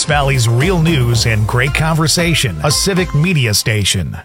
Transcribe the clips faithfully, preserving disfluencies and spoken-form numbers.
West Valley's real news and great conversation. A Civic Media station.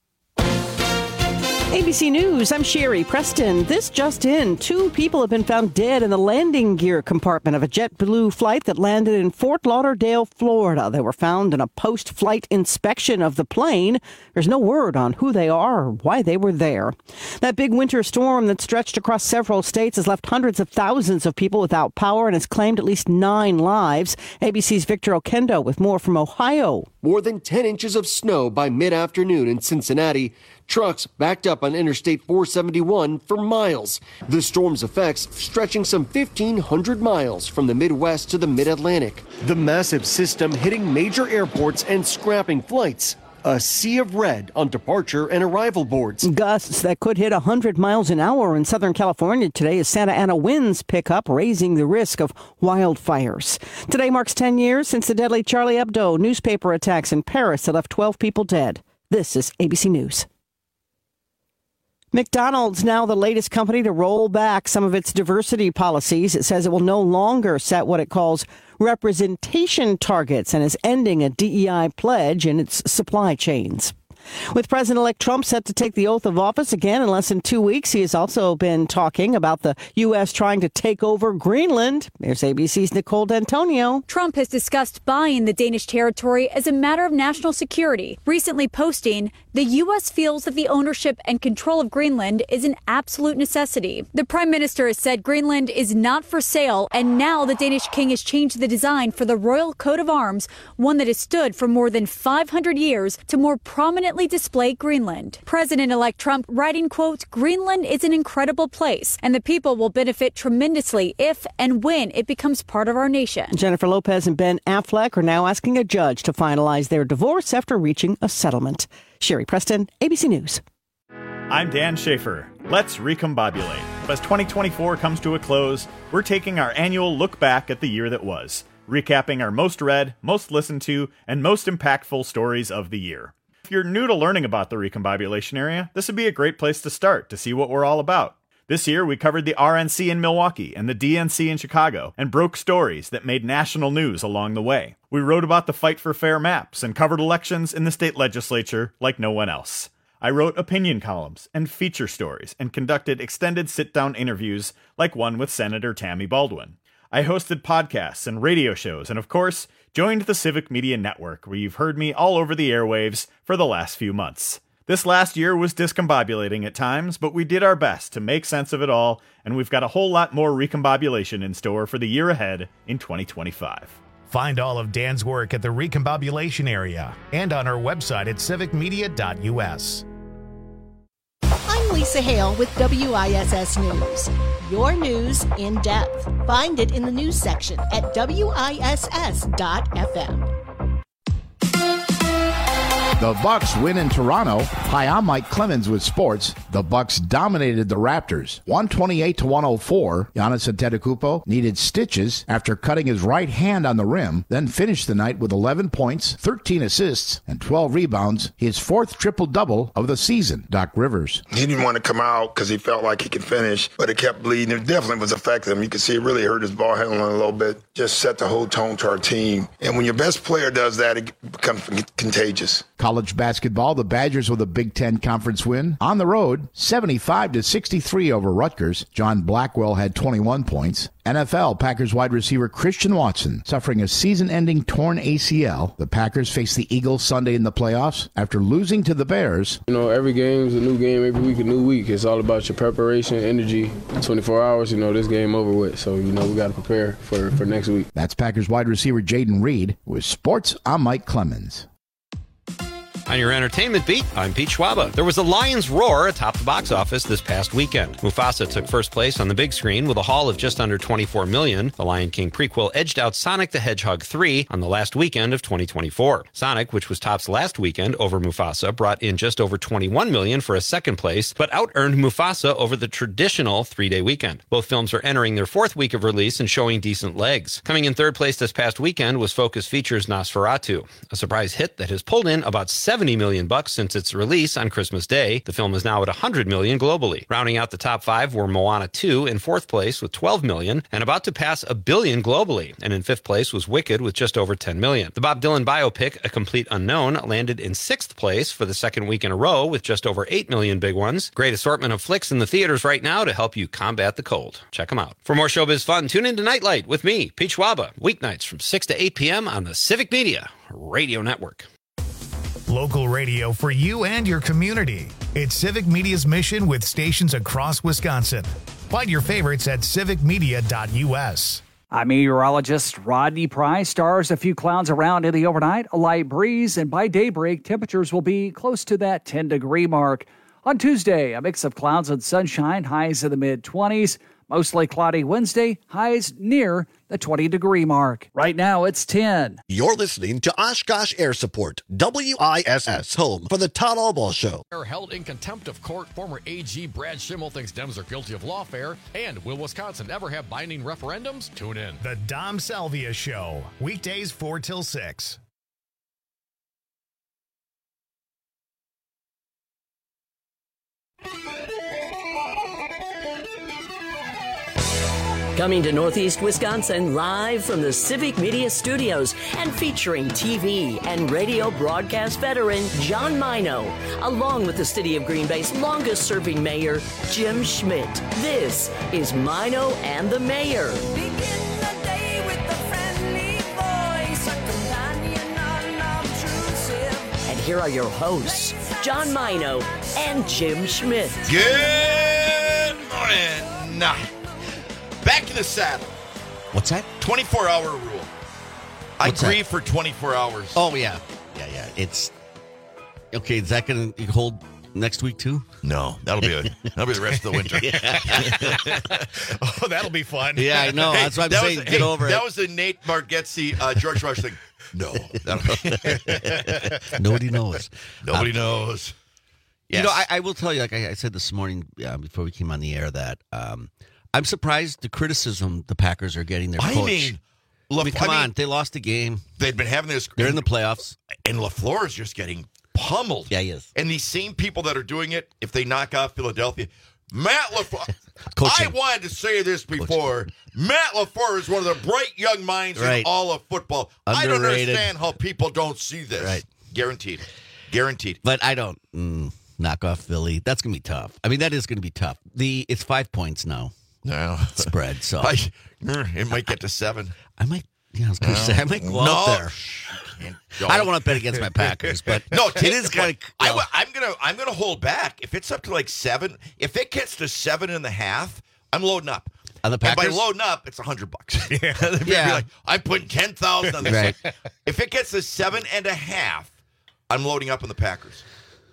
A B C News, I'm Sherry Preston. This just in, two people have been found dead in the landing gear compartment of a JetBlue flight that landed in Fort Lauderdale, Florida. They were found in a post-flight inspection of the plane. There's no word on who they are or why they were there. That big winter storm that stretched across several states has left hundreds of thousands of people without power and has claimed at least nine lives. A B C's Victor Okendo with more from Ohio. More than ten inches of snow by mid-afternoon in Cincinnati. Trucks backed up on Interstate four seventy-one for miles. The storm's effects stretching some fifteen hundred miles from the Midwest to the Mid-Atlantic. The massive system hitting major airports and scrapping flights. A sea of red on departure and arrival boards. Gusts that could hit one hundred miles an hour in Southern California today as Santa Ana winds pick up, raising the risk of wildfires. Today marks ten years since the deadly Charlie Hebdo newspaper attacks in Paris that left twelve people dead. This is A B C News. McDonald's now the latest company to roll back some of its diversity policies. It says it will no longer set what it calls representation targets and is ending a D E I pledge in its supply chains. With President-elect Trump set to take the oath of office again in less than two weeks, he has also been talking about the U S trying to take over Greenland. There's A B C's Nicole D'Antonio. Trump has discussed buying the Danish territory as a matter of national security, recently posting, "The U S feels that the ownership and control of Greenland is an absolute necessity." The Prime Minister has said Greenland is not for sale, and now the Danish king has changed the design for the royal coat of arms, one that has stood for more than five hundred years, to more prominently display Greenland. President-elect Trump writing, quote, "Greenland is an incredible place, and the people will benefit tremendously if and when it becomes part of our nation." Jennifer Lopez and Ben Affleck are now asking a judge to finalize their divorce after reaching a settlement. Sherry Preston, A B C News. I'm Dan Schaefer. Let's recombobulate. As twenty twenty-four comes to a close, we're taking our annual look back at the year that was, recapping our most read, most listened to, and most impactful stories of the year. If you're new to learning about the recombobulation area, this would be a great place to start to see what we're all about. This year, we covered the R N C in Milwaukee and the D N C in Chicago and broke stories that made national news along the way. We wrote about the fight for fair maps and covered elections in the state legislature like no one else. I wrote opinion columns and feature stories and conducted extended sit-down interviews like one with Senator Tammy Baldwin. I hosted podcasts and radio shows and, of course, joined the Civic Media Network, where you've heard me all over the airwaves for the last few months. This last year was discombobulating at times, but we did our best to make sense of it all, and we've got a whole lot more recombobulation in store for the year ahead in twenty twenty-five. Find all of Dan's work at the recombobulation area and on our website at civic media dot u s. I'm Lisa Hale with W I S S News. Your news in depth. Find it in the news section at W I S S dot F M. The Bucks win in Toronto. Hi, I'm Mike Clemens with sports. The Bucks dominated the Raptors, one twenty-eight to one oh four. Giannis Antetokounmpo needed stitches after cutting his right hand on the rim, then finished the night with eleven points, thirteen assists, and twelve rebounds, his fourth triple-double of the season. Doc Rivers. He didn't want to come out because he felt like he could finish, but it kept bleeding. It definitely was affecting him. You could see it really hurt his ball handling a little bit, just set the whole tone to our team. And when your best player does that, it becomes contagious. College basketball, the Badgers with a Big Ten Conference win. On the road, seventy-five to sixty-three over Rutgers. John Blackwell had twenty-one points. N F L, Packers wide receiver Christian Watson suffering a season-ending torn A C L. The Packers face the Eagles Sunday in the playoffs after losing to the Bears. You know, every game is a new game, every week a new week. It's all about your preparation, energy. twenty-four hours, you know, this game over with. So, you know, we got to prepare for, for next week. That's Packers wide receiver Jaden Reed. With sports, I'm Mike Clemens. On your entertainment beat, I'm Pete Schwaba. There was a lion's roar atop the box office this past weekend. Mufasa took first place on the big screen with a haul of just under twenty-four million dollars. The Lion King prequel edged out Sonic the Hedgehog three on the last weekend of twenty twenty-four. Sonic, which was tops last weekend over Mufasa, brought in just over twenty-one million dollars for a second place, but out-earned Mufasa over the traditional three-day weekend. Both films are entering their fourth week of release and showing decent legs. Coming in third place this past weekend was Focus Features' Nosferatu, a surprise hit that has pulled in about seven seventy million bucks since its release on Christmas Day. The film is now at one hundred million globally. Rounding out the top five were Moana two in fourth place with twelve million and about to pass a billion globally. And in fifth place was Wicked with just over ten million. The Bob Dylan biopic, A Complete Unknown, landed in sixth place for the second week in a row with just over eight million big ones. Great assortment of flicks in the theaters right now to help you combat the cold. Check them out. For more showbiz fun, tune in to Nightlight with me, Pete Schwaba, weeknights from six to eight p.m. on the Civic Media Radio Network. Local radio for you and your community. It's Civic Media's mission with stations across Wisconsin. Find your favorites at civic media dot u s. I'm meteorologist Rodney Price. Stars, a few clouds around in the overnight, a light breeze, and by daybreak, temperatures will be close to that ten-degree mark. On Tuesday, a mix of clouds and sunshine, highs in the mid-twenties. Mostly cloudy Wednesday, highs near the twenty-degree mark. Right now, it's ten. You're listening to Oshkosh Air Support, W I S S, home for the Todd Albaugh Show. Are held in contempt of court. Former A G Brad Schimmel thinks Dems are guilty of lawfare. And will Wisconsin ever have binding referendums? Tune in. The Dom Salvia Show, weekdays four till six. Coming to Northeast Wisconsin live from the Civic Media Studios and featuring T V and radio broadcast veteran John Mino, along with the City of Green Bay's longest-serving mayor, Jim Schmidt. This is Mino and the Mayor. Begin the day with a friendly voice, a companion unobtrusive. And here are your hosts, John Mino and Jim Schmidt. Good morning. Back to the saddle. What's that? twenty-four hour rule. I What's grieve that? for twenty-four hours. Oh, yeah. Yeah, yeah. It's... Okay, is that going to hold next week, too? No, that'll be a, that'll be the rest of the winter. Oh, that'll be fun. Yeah, I know. Hey, That's what I'm that saying. Was, Get hey, over that it. was the Nate Bargatze, uh, George Rush thing. No. Nobody knows. Nobody um, knows. Yes. You know, I, I will tell you, like I, I said this morning uh, before we came on the air, that um, I'm surprised the criticism the Packers are getting their I coach. mean, I La- mean, come I mean, on. They lost the game. They've been having this. They're in the playoffs. And LaFleur is just getting pummeled. Yeah, he is. And these same people that are doing it, if they knock out Philadelphia, Matt LaFleur. Coaching. I wanted to say this before. Matt LaFleur is one of the bright young minds Right. in all of football. I don't Underrated. understand how people don't see this. Right. Guaranteed. Guaranteed. But I don't mm, knock off Philly. That's going to be tough. I mean, that is going to be tough. The It's five points now. No. Spread, so. I, it might get to seven. I might, yeah, I was going to No. say, I might go No. out there. Don't. I don't want to bet against my Packers, but no, it is kind of. I, w- I'm gonna I'm gonna hold back if it's up to like seven. If it gets to seven and a half, I'm loading up. On the And by Packers? loading up, it's a hundred bucks. Yeah, Yeah. like, I'm putting ten thousand on this. Right. If it gets to seven and a half, I'm loading up on the Packers.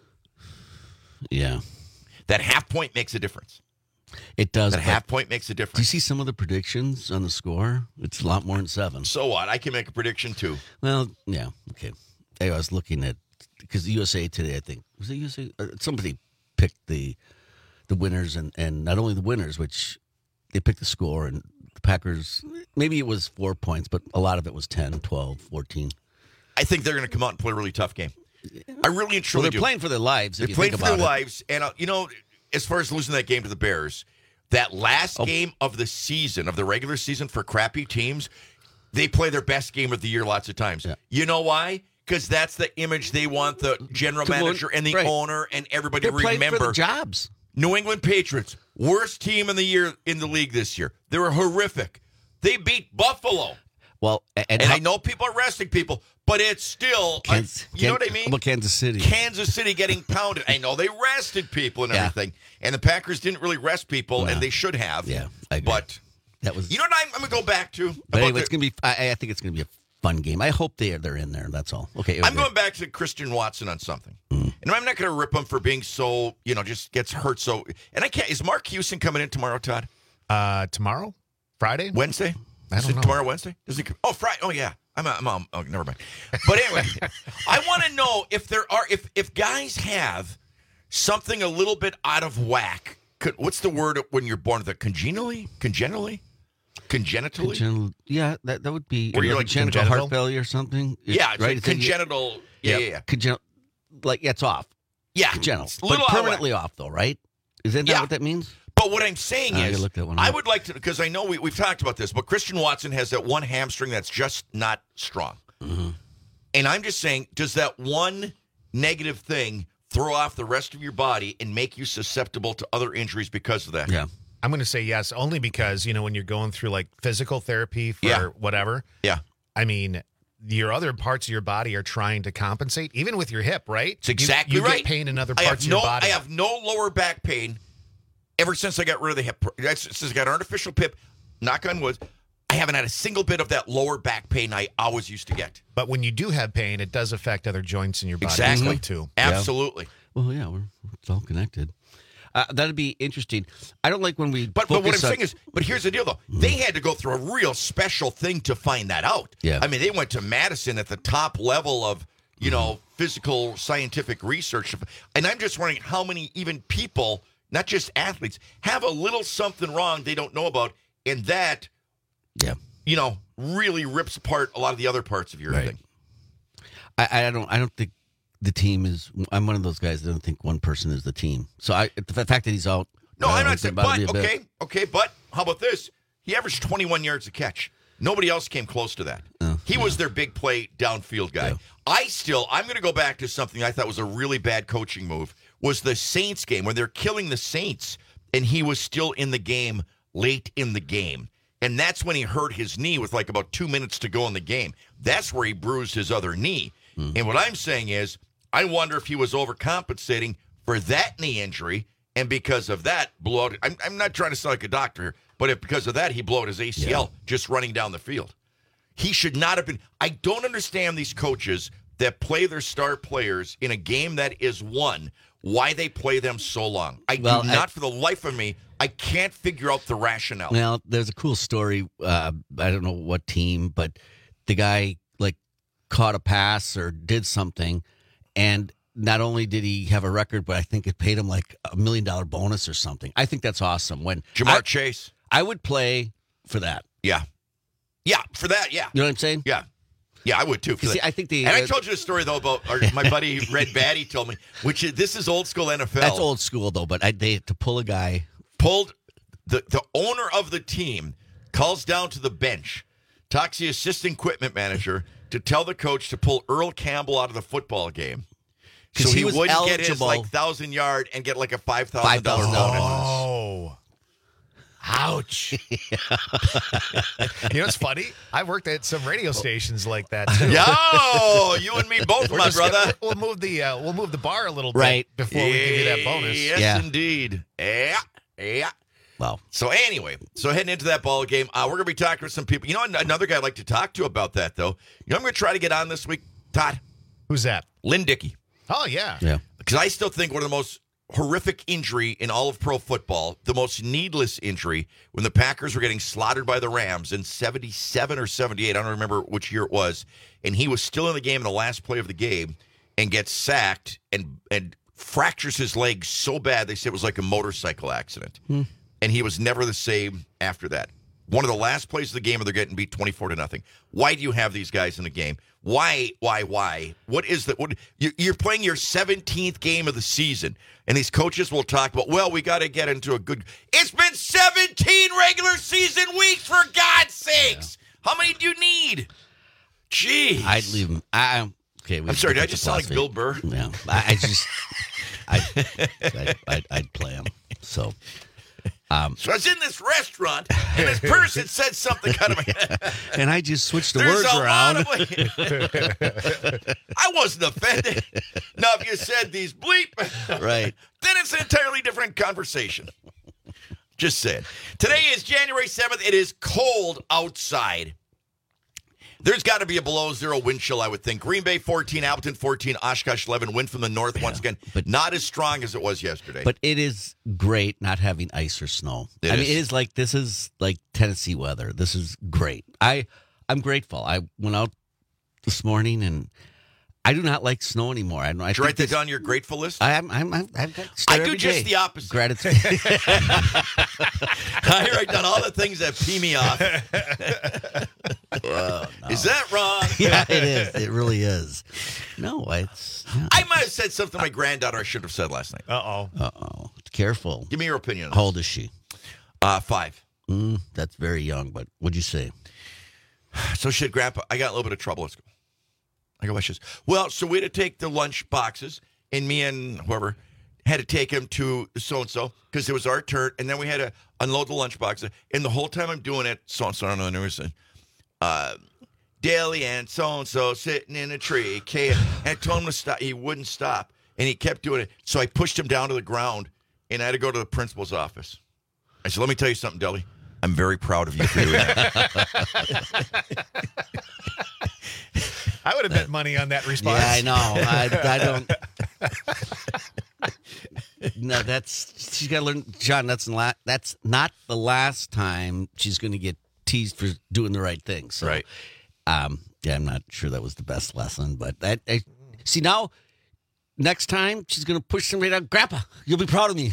Yeah, that half point makes a difference. It does. That but half point makes a difference. Do you see some of the predictions on the score? It's a lot more than seven. So what? I can make a prediction too. Well, yeah, okay. Hey, I was looking at because the U S A Today, I think was it U S A. Uh, somebody picked the the winners and and not only the winners, which they picked the score and the Packers. Maybe it was four points, but a lot of it was ten, twelve, fourteen. I think they're going to come out and play a really tough game. I really and truly Well, they're do. playing for their lives. They're if you playing think for their about it. lives, and uh, you know, as far as losing that game to the Bears, that last Oh. game of the season, of the regular season for crappy teams, they play their best game of the year lots of times. Yeah. You know why? Because that's the image they want the general To win- manager and the right. owner and everybody They're to playing remember. for the jobs. New England Patriots, worst team in the year in the league this year. They were horrific. They beat Buffalo. Well, and, And, how- I know people are resting people, but it's still, Kansas, you know what I mean? Well, Kansas City. Kansas City getting pounded. I know they rested people and Yeah. everything, and the Packers didn't really rest people, No. and they should have. Yeah, I agree. But that was. you know what I'm, I'm going to go back to? But about anyway, the- it's gonna be. I, I think it's gonna be a fun game. I hope they are they're in there. That's all. Okay. I'm going back to Christian Watson on something, Mm. and I'm not going to rip him for being so, you know, just gets hurt so. And I can't. Is Mark Houston coming in tomorrow, Todd? Uh, tomorrow, Friday, Wednesday? I Is don't it know. tomorrow, Wednesday? Does he? Come? Oh, Friday. Oh, yeah. I'm. I'm. I'm oh, never mind. But anyway, I want to know if there are if if guys have something a little bit out of whack. Could, what's the word when you're born? The congenitally, congenitally, congenitally. Congenital, yeah, that that would be Where you're like like congenital congenital? heart failure or something. Yeah, it's right. like It's like you- congenital. Yeah, yeah, yeah. Congenital. like it's off. Yeah, General, it's a but little out of permanently off though, right? Isn't that Yeah. what that means? But what I'm saying I is, gotta look that one I up. would like to, because I know we, we've talked about this, but Christian Watson has that one hamstring that's just not strong. Mm-hmm. And I'm just saying, does that one negative thing throw off the rest of your body and make you susceptible to other injuries because of that? Yeah. I'm going to say yes, only because, you know, when you're going through like physical therapy for Yeah. whatever. Yeah. I mean, your other parts of your body are trying to compensate, even with your hip, right? It's exactly you, you right. get pain in other I parts have of no, your body. I have no lower back pain ever since I got rid of the hip. That's, since I got an artificial hip, knock on wood, I haven't had a single bit of that lower back pain I always used to get. But when you do have pain, it does affect other joints in your body Exactly. as well, too. Absolutely. Well, yeah, we're it's all connected. Uh, that'd be interesting. I don't like when we. But, but what I'm focus on- saying is, but here's the deal, though. They had to go through a real special thing to find that out. Yeah. I mean, they went to Madison at the top level of, you know, physical scientific research. And I'm just wondering how many even people, not just athletes, have a little something wrong they don't know about. And that, yeah, you know, really rips apart a lot of the other parts of your Right. thing. I, I don't. I don't think the team is. I'm one of those guys that don't think one person is the team. So I, the fact that he's out. No, uh, I'm not it saying, bothers but, me a bit. okay, okay, but how about this? He averaged twenty-one yards a catch. Nobody else came close to that. he was their big play downfield guy. I still, I'm going to go back to something I thought was a really bad coaching move, was the Saints game where they're killing the Saints, and he was still in the game late in the game. And that's when he hurt his knee with like about two minutes to go in the game. That's where he bruised his other knee. And what I'm saying is, I wonder if he was overcompensating for that knee injury, and because of that, blew out. I'm, I'm not trying to sound like a doctor here, but if because of that, he blew out his A C L just running down the field. He should not have been. I don't understand these coaches that play their star players in a game that is won, why they play them so long. I Well, do I- not, for the life of me, I can't figure out the rationale. Well, there's a cool story. Uh, I don't know what team, but the guy like caught a pass or did something, and not only did he have a record, but I think it paid him like a million dollar bonus or something. I think that's awesome. When Jamar I, Chase, I would play for that. yeah, yeah, for that, yeah, You know what I'm saying? yeah. Yeah, I would too. for See, that. I think the- and I uh, told you a story though about our, my buddy Red Batty told me, which is, this is old school N F L. That's old school though. But I, they to pull a guy. Pulled the the owner of the team calls down to the bench, talks to the assistant equipment manager to tell the coach to pull Earl Campbell out of the football game, 'Cause so he he, was wouldn't get his eligible- like thousand yard and get like a five thousand dollar five thousand bonus. Oh. Ouch. You know what's funny? I've worked at some radio stations like that too. Yo, you and me both, We're my just gonna- brother. we'll move the uh, we'll move the bar a little bit Right. before we give you that bonus. Yes, Yeah. indeed. Yeah, yeah. Wow. So anyway, so heading into that ball game, uh, we're going to be talking with some people. You know, an- another guy I'd like to talk to about that, though. You know, I'm going to try to get on this week, Todd. Who's that? Lynn Dickey. Oh yeah. Yeah. Because I still think one of the most horrific injury in all of pro football, the most needless injury, when the Packers were getting slaughtered by the Rams in seventy-seven or seventy-eight. I don't remember which year it was. And he was still in the game in the last play of the game and gets sacked and and fractures his leg so bad they said it was like a motorcycle accident. And he was never the same after that. One of the last plays of the game where they're getting beat twenty-four to nothing. Why do you have these guys in the game? Why, why, why? What is that? What you- you're playing your seventeenth game of the season, and these coaches will talk about, well, we got to get into a good. It's been seventeen regular season weeks, for God's sakes. How many do you need? Jeez. I'd leave him. I, okay. we I'm sorry, did I put just the sound like philosophy. Bill Burr? No, I, I just, I, I'd, I'd, I'd play him. So, um, So I was in this restaurant, and this person said something kind of. and I just switched the There's words a around. lot of way- I wasn't offended. Now, if you said these bleep, Right. then it's an entirely different conversation. Just saying. Today is January seventh. It is cold outside. There's got to be a below zero wind chill, I would think. Green Bay fourteen, Appleton fourteen, Oshkosh eleven. Wind from the north once again, but not as strong as it was yesterday. But it is great not having ice or snow. It I mean, is. it is like this is like Tennessee weather. This is great. I I'm grateful. I went out this morning and I do not like snow anymore. I, I Did you write think that this- down your grateful list? I am. I'm. I'm I've got I start do every just day. the opposite. Gratitude. I write down all the things that pee me off. Oh, no. Is that wrong? Yeah, it is. It really is. No, it's. Yeah. I might have said something to my granddaughter I shouldn't have said last night. Uh-oh. Uh-oh. Careful. Give me your opinion. How old is she? Uh, five. Mm, that's very young, but what'd you say? So shit, Grandpa, I got a little bit of trouble. Let's go. I go, wishes. Well, so we had to take the lunch boxes, and me and whoever had to take them to so-and-so because it was our turn, and then we had to unload the lunch boxes. And the whole time I'm doing it, so-and-so, I don't know the news, uh, Daly and so-and-so sitting in a tree. Okay, and I told him to stop. He wouldn't stop, and he kept doing it. So I pushed him down to the ground, and I had to go to the principal's office. I said, let me tell you something, Daly. I'm very proud of you for doing that. I would have bet money on that response. Yeah, I know. I, I don't. No, that's she's got to learn, John. That's not that's not the last time she's going to get teased for doing the right thing. So, right. Um, yeah, I'm not sure that was the best lesson, but I, I see now. Next time she's going to push somebody down. Grandpa, you'll be proud of me.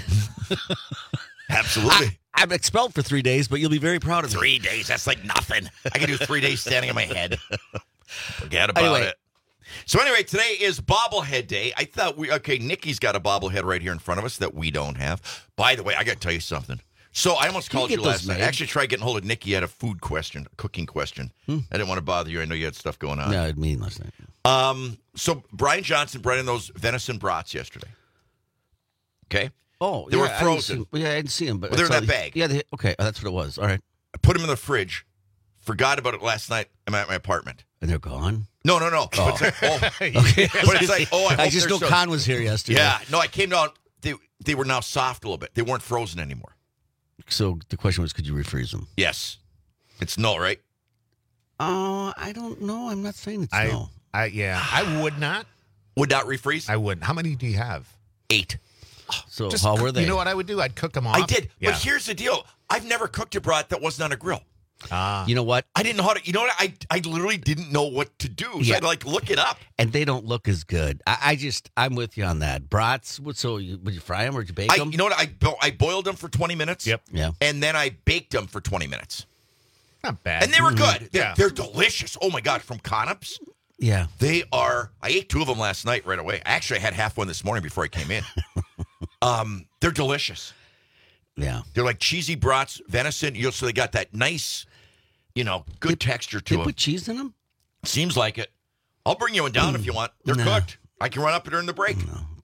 Absolutely. I, I'm expelled for three days, but you'll be very proud of me. Three days, that's like nothing. I can do three days standing on my head. Forget about Anyway. it. So anyway, today is bobblehead day. I thought we, okay, Nikki's got a bobblehead right here in front of us that we don't have. By the way, I got to tell you something. So I almost Can you called get you those last night. made? I actually tried getting hold of Nikki. Had a food question, a cooking question. Hmm. I didn't want to bother you. I know you had stuff going on. No, I mean last night. Um, so Brian Johnson brought in those venison brats yesterday. Okay? Oh, They yeah, were I didn't frozen. see- yeah, I didn't see them, but Well, they're I saw in that the- bag. Yeah, they, okay, oh, that's what it was. All right, I put them in the fridge. Forgot about it last night. I'm at my apartment. and they're gone. No, no, no. Oh. But it's like, oh, Okay. but it's like, oh, I, I hope just they're know so- Con was here yesterday. Yeah, no, I came down. They they were now soft a little bit. They weren't frozen anymore. So the question was, could you refreeze them? Yes, it's no, right? Oh, I don't know. I'm not saying it's I, no. I, yeah, I would not. Would not refreeze. I wouldn't. How many do you have? Eight. So Just how cook- were they? You know what I would do? I'd cook them off. I did, Yeah. but here's the deal: I've never cooked a brat that wasn't on a grill. Ah. You know what? I didn't know how to. You know what? I I literally didn't know what to do. So Yeah. I'd like look it up. And they don't look as good. I, I just, I'm with you on that. Brats. What? So you, would you fry them or would you bake I, them? you know what? I bo- I boiled them for twenty minutes. Yep. Yeah. And then I baked them for twenty minutes, Not bad. and they were good. They're, Yeah. they're delicious. Oh my god! From Conups. Yeah. They are. I ate two of them last night right away. Actually, I had half one this morning before I came in. um, they're delicious. Yeah. They're like cheesy brats, venison. You know, so they got that nice, you know, good texture to They them. put cheese in them? Seems like it. I'll bring you one down if you want. They're No. cooked. I can run up during the break.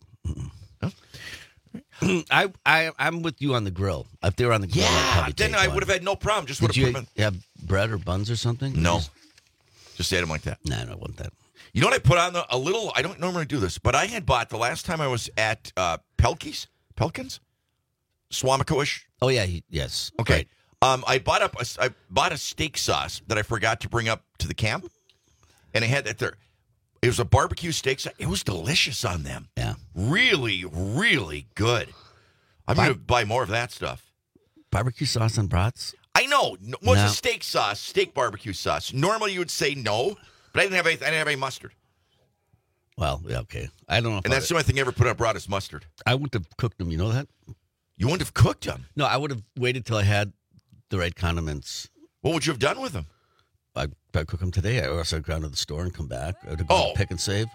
I, I, I'm with you on the grill. If they were on the grill, I'd Yeah, probably then take I one. would have had no problem. Just would Did have you put them in. have bread or buns or something? No, Just- just ate them like that. No, I don't want that. You know what I put on the, a little? I don't normally do this, but I had bought the last time I was at uh, Pelkey's, Pelkins, Swamico-ish. Oh, yeah. He, yes. Okay. Right. Um, I bought up. A, I bought a steak sauce that I forgot to bring up to the camp, and I had that there. It was a barbecue steak sauce. It was delicious on them. Yeah. Really, really good. I'm Bar- going to buy more of that stuff. Barbecue sauce on brats? I know. No, What's No. a steak sauce? Steak barbecue sauce. Normally you would say no, but I didn't have any, I didn't have any mustard. Well, yeah, okay. I don't know if And I, that's the only thing I ever put on brought is mustard. I wouldn't have cooked them. You know that? You wouldn't have cooked them. No, I would have waited till I had the right condiments. What would you have done with them? I'd, I'd cook them today. Or else I'd go down to the store and come back. I'd go Oh. pick and save.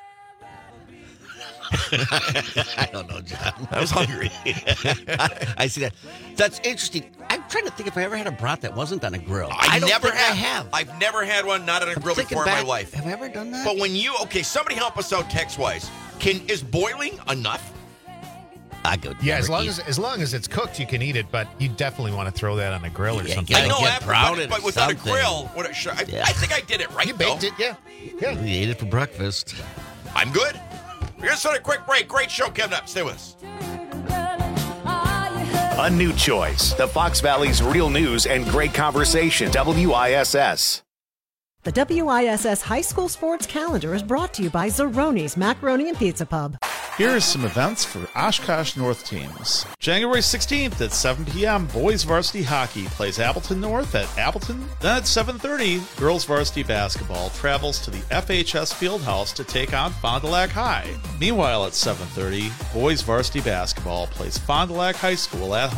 I don't know, John. I was hungry. I, I see that. That's interesting. I'm trying to think if I ever had a brat that wasn't on a grill. I, don't never think have. I have. I've never had one not on a grill Thinking before back, in my life. Have I ever done that? But when you okay, somebody help us out text wise. Can is boiling enough? I go. Yeah, as never long eat- as as long as it's cooked, you can eat it. But you definitely want to throw that on a grill or Yeah, something. gotta I know, get after, brown but, in but without something. a grill, what? A, sure, I, Yeah. I think I did it right. You baked though. it, yeah. Yeah. We ate it for breakfast. I'm good. We're gonna start a quick break. Great show coming up. Stay with us. A new choice. The Fox Valley's real news and great conversation. W I S S. The W I S S High School Sports Calendar is brought to you by Zeroni's Macaroni and Pizza Pub. Here are some events for Oshkosh North teams. January sixteenth at seven p.m., boys varsity hockey plays Appleton North at Appleton. Then at seven thirty, girls varsity basketball travels to the F H S Fieldhouse to take on Fond du Lac High. Meanwhile, at seven thirty, boys varsity basketball plays Fond du Lac High School at home.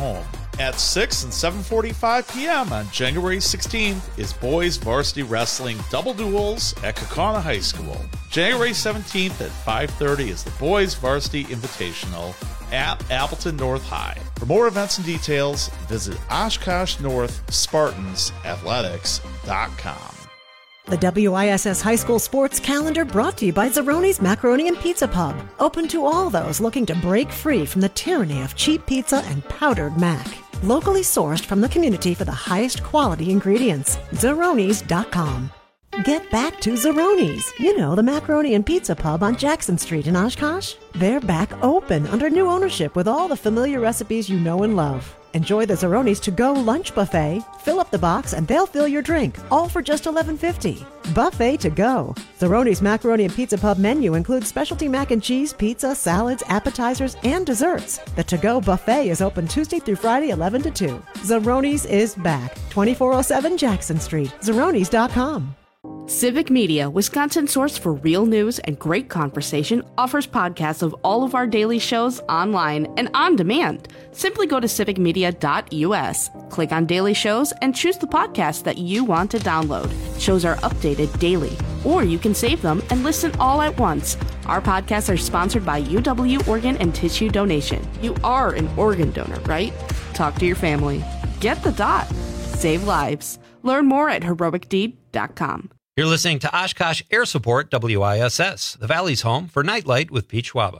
At six and seven forty-five p.m. on January sixteenth is Boys Varsity Wrestling Double Duels at Kaukauna High School. January seventeenth at five thirty is the Boys Varsity Invitational at Appleton North High. For more events and details, visit Oshkosh North Spartans Athletics dot com. The W I S S High School Sports Calendar brought to you by Zeroni's Macaroni and Pizza Pub. Open to all those looking to break free from the tyranny of cheap pizza and powdered mac. Locally sourced from the community for the highest quality ingredients. Zeronis dot com. Get back to Zeroni's. You know, the Macaroni and Pizza Pub on Jackson Street in Oshkosh. They're back open under new ownership with all the familiar recipes you know and love. Enjoy the Zeroni's to-go lunch buffet. Fill up the box and they'll fill your drink, all for just eleven fifty. Buffet to go. Zeroni's Macaroni and Pizza Pub menu includes specialty mac and cheese, pizza, salads, appetizers, and desserts. The to-go buffet is open Tuesday through Friday, eleven to two. Zeroni's is back. twenty-four oh seven Jackson Street. Zeronis dot com. Civic Media, Wisconsin source for real news and great conversation, offers podcasts of all of our daily shows online and on demand. Simply go to civic media dot u s, click on daily shows, and choose the podcast that you want to download. Shows are updated daily, or you can save them and listen all at once. Our podcasts are sponsored by U W Organ and Tissue Donation. You are an organ donor, right? Talk to your family. Get the dot. Save lives. Learn more at heroic deed dot com. You're listening to Oshkosh Air Support W I S S, the Valley's home for Nightlight with Pete Schwaba.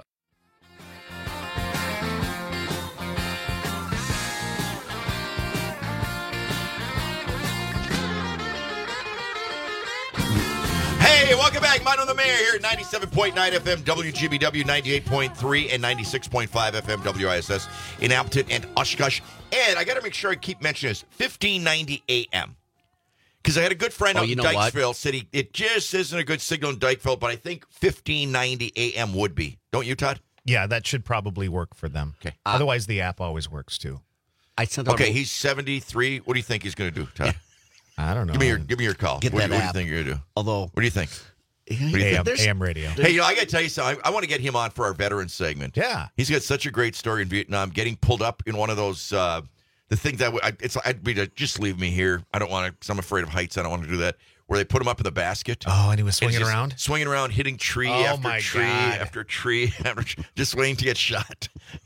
Hey, welcome back. Mine on the Mayor here at ninety-seven point nine F M W G B W, ninety-eight point three and ninety-six point five F M W I S S in Appleton and Oshkosh. And I got to make sure I keep mentioning this, fifteen ninety A M. Because I had a good friend Oh, out you in know what? Dykesville City. It just isn't a good signal in Dykesville, but I think fifteen ninety A M would be. Don't you, Todd? Yeah, that should probably work for them. Okay. Otherwise, the app always works too. I sent Okay, he's seventy-three. What do you think he's going to do, Todd? I don't know. Give me your, give me your call. Get what, that what app. do you think you're going to do? Although, What do you think? What do you A M, think? A M radio. Hey, you know, I got to tell you something. I, I want to get him on for our veteran segment. Yeah. He's got such a great story in Vietnam, getting pulled up in one of those, uh, the things that would, I, it's, I'd be to just leave me here. I don't want to, because I'm afraid of heights. I don't want to do that. Where they put him up in the basket. Oh, and he was swinging he's just around? Swinging around, hitting tree Oh, after my tree God. after tree, after tree, just waiting to get shot.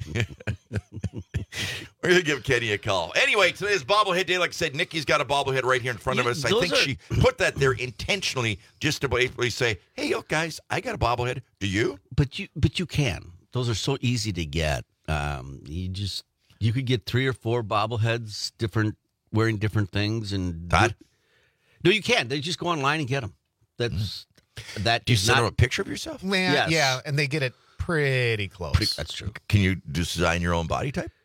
We're going to give Kenny a call. Anyway, today is bobblehead day. Like I said, Nikki's got a bobblehead right here in front of You- us. I those think are- she put that there intentionally just to basically say, hey, yo, guys, I got a bobblehead. Do you? But you, but you can. Those are so easy to get. Um, you just you could get three or four bobbleheads, different wearing different things, and Todd? No, you can. They just go online and get them. That's that. Do you is send not, them a picture of yourself? Yeah, Yes. yeah, and they get it pretty close. That's true. Can you design your own body type?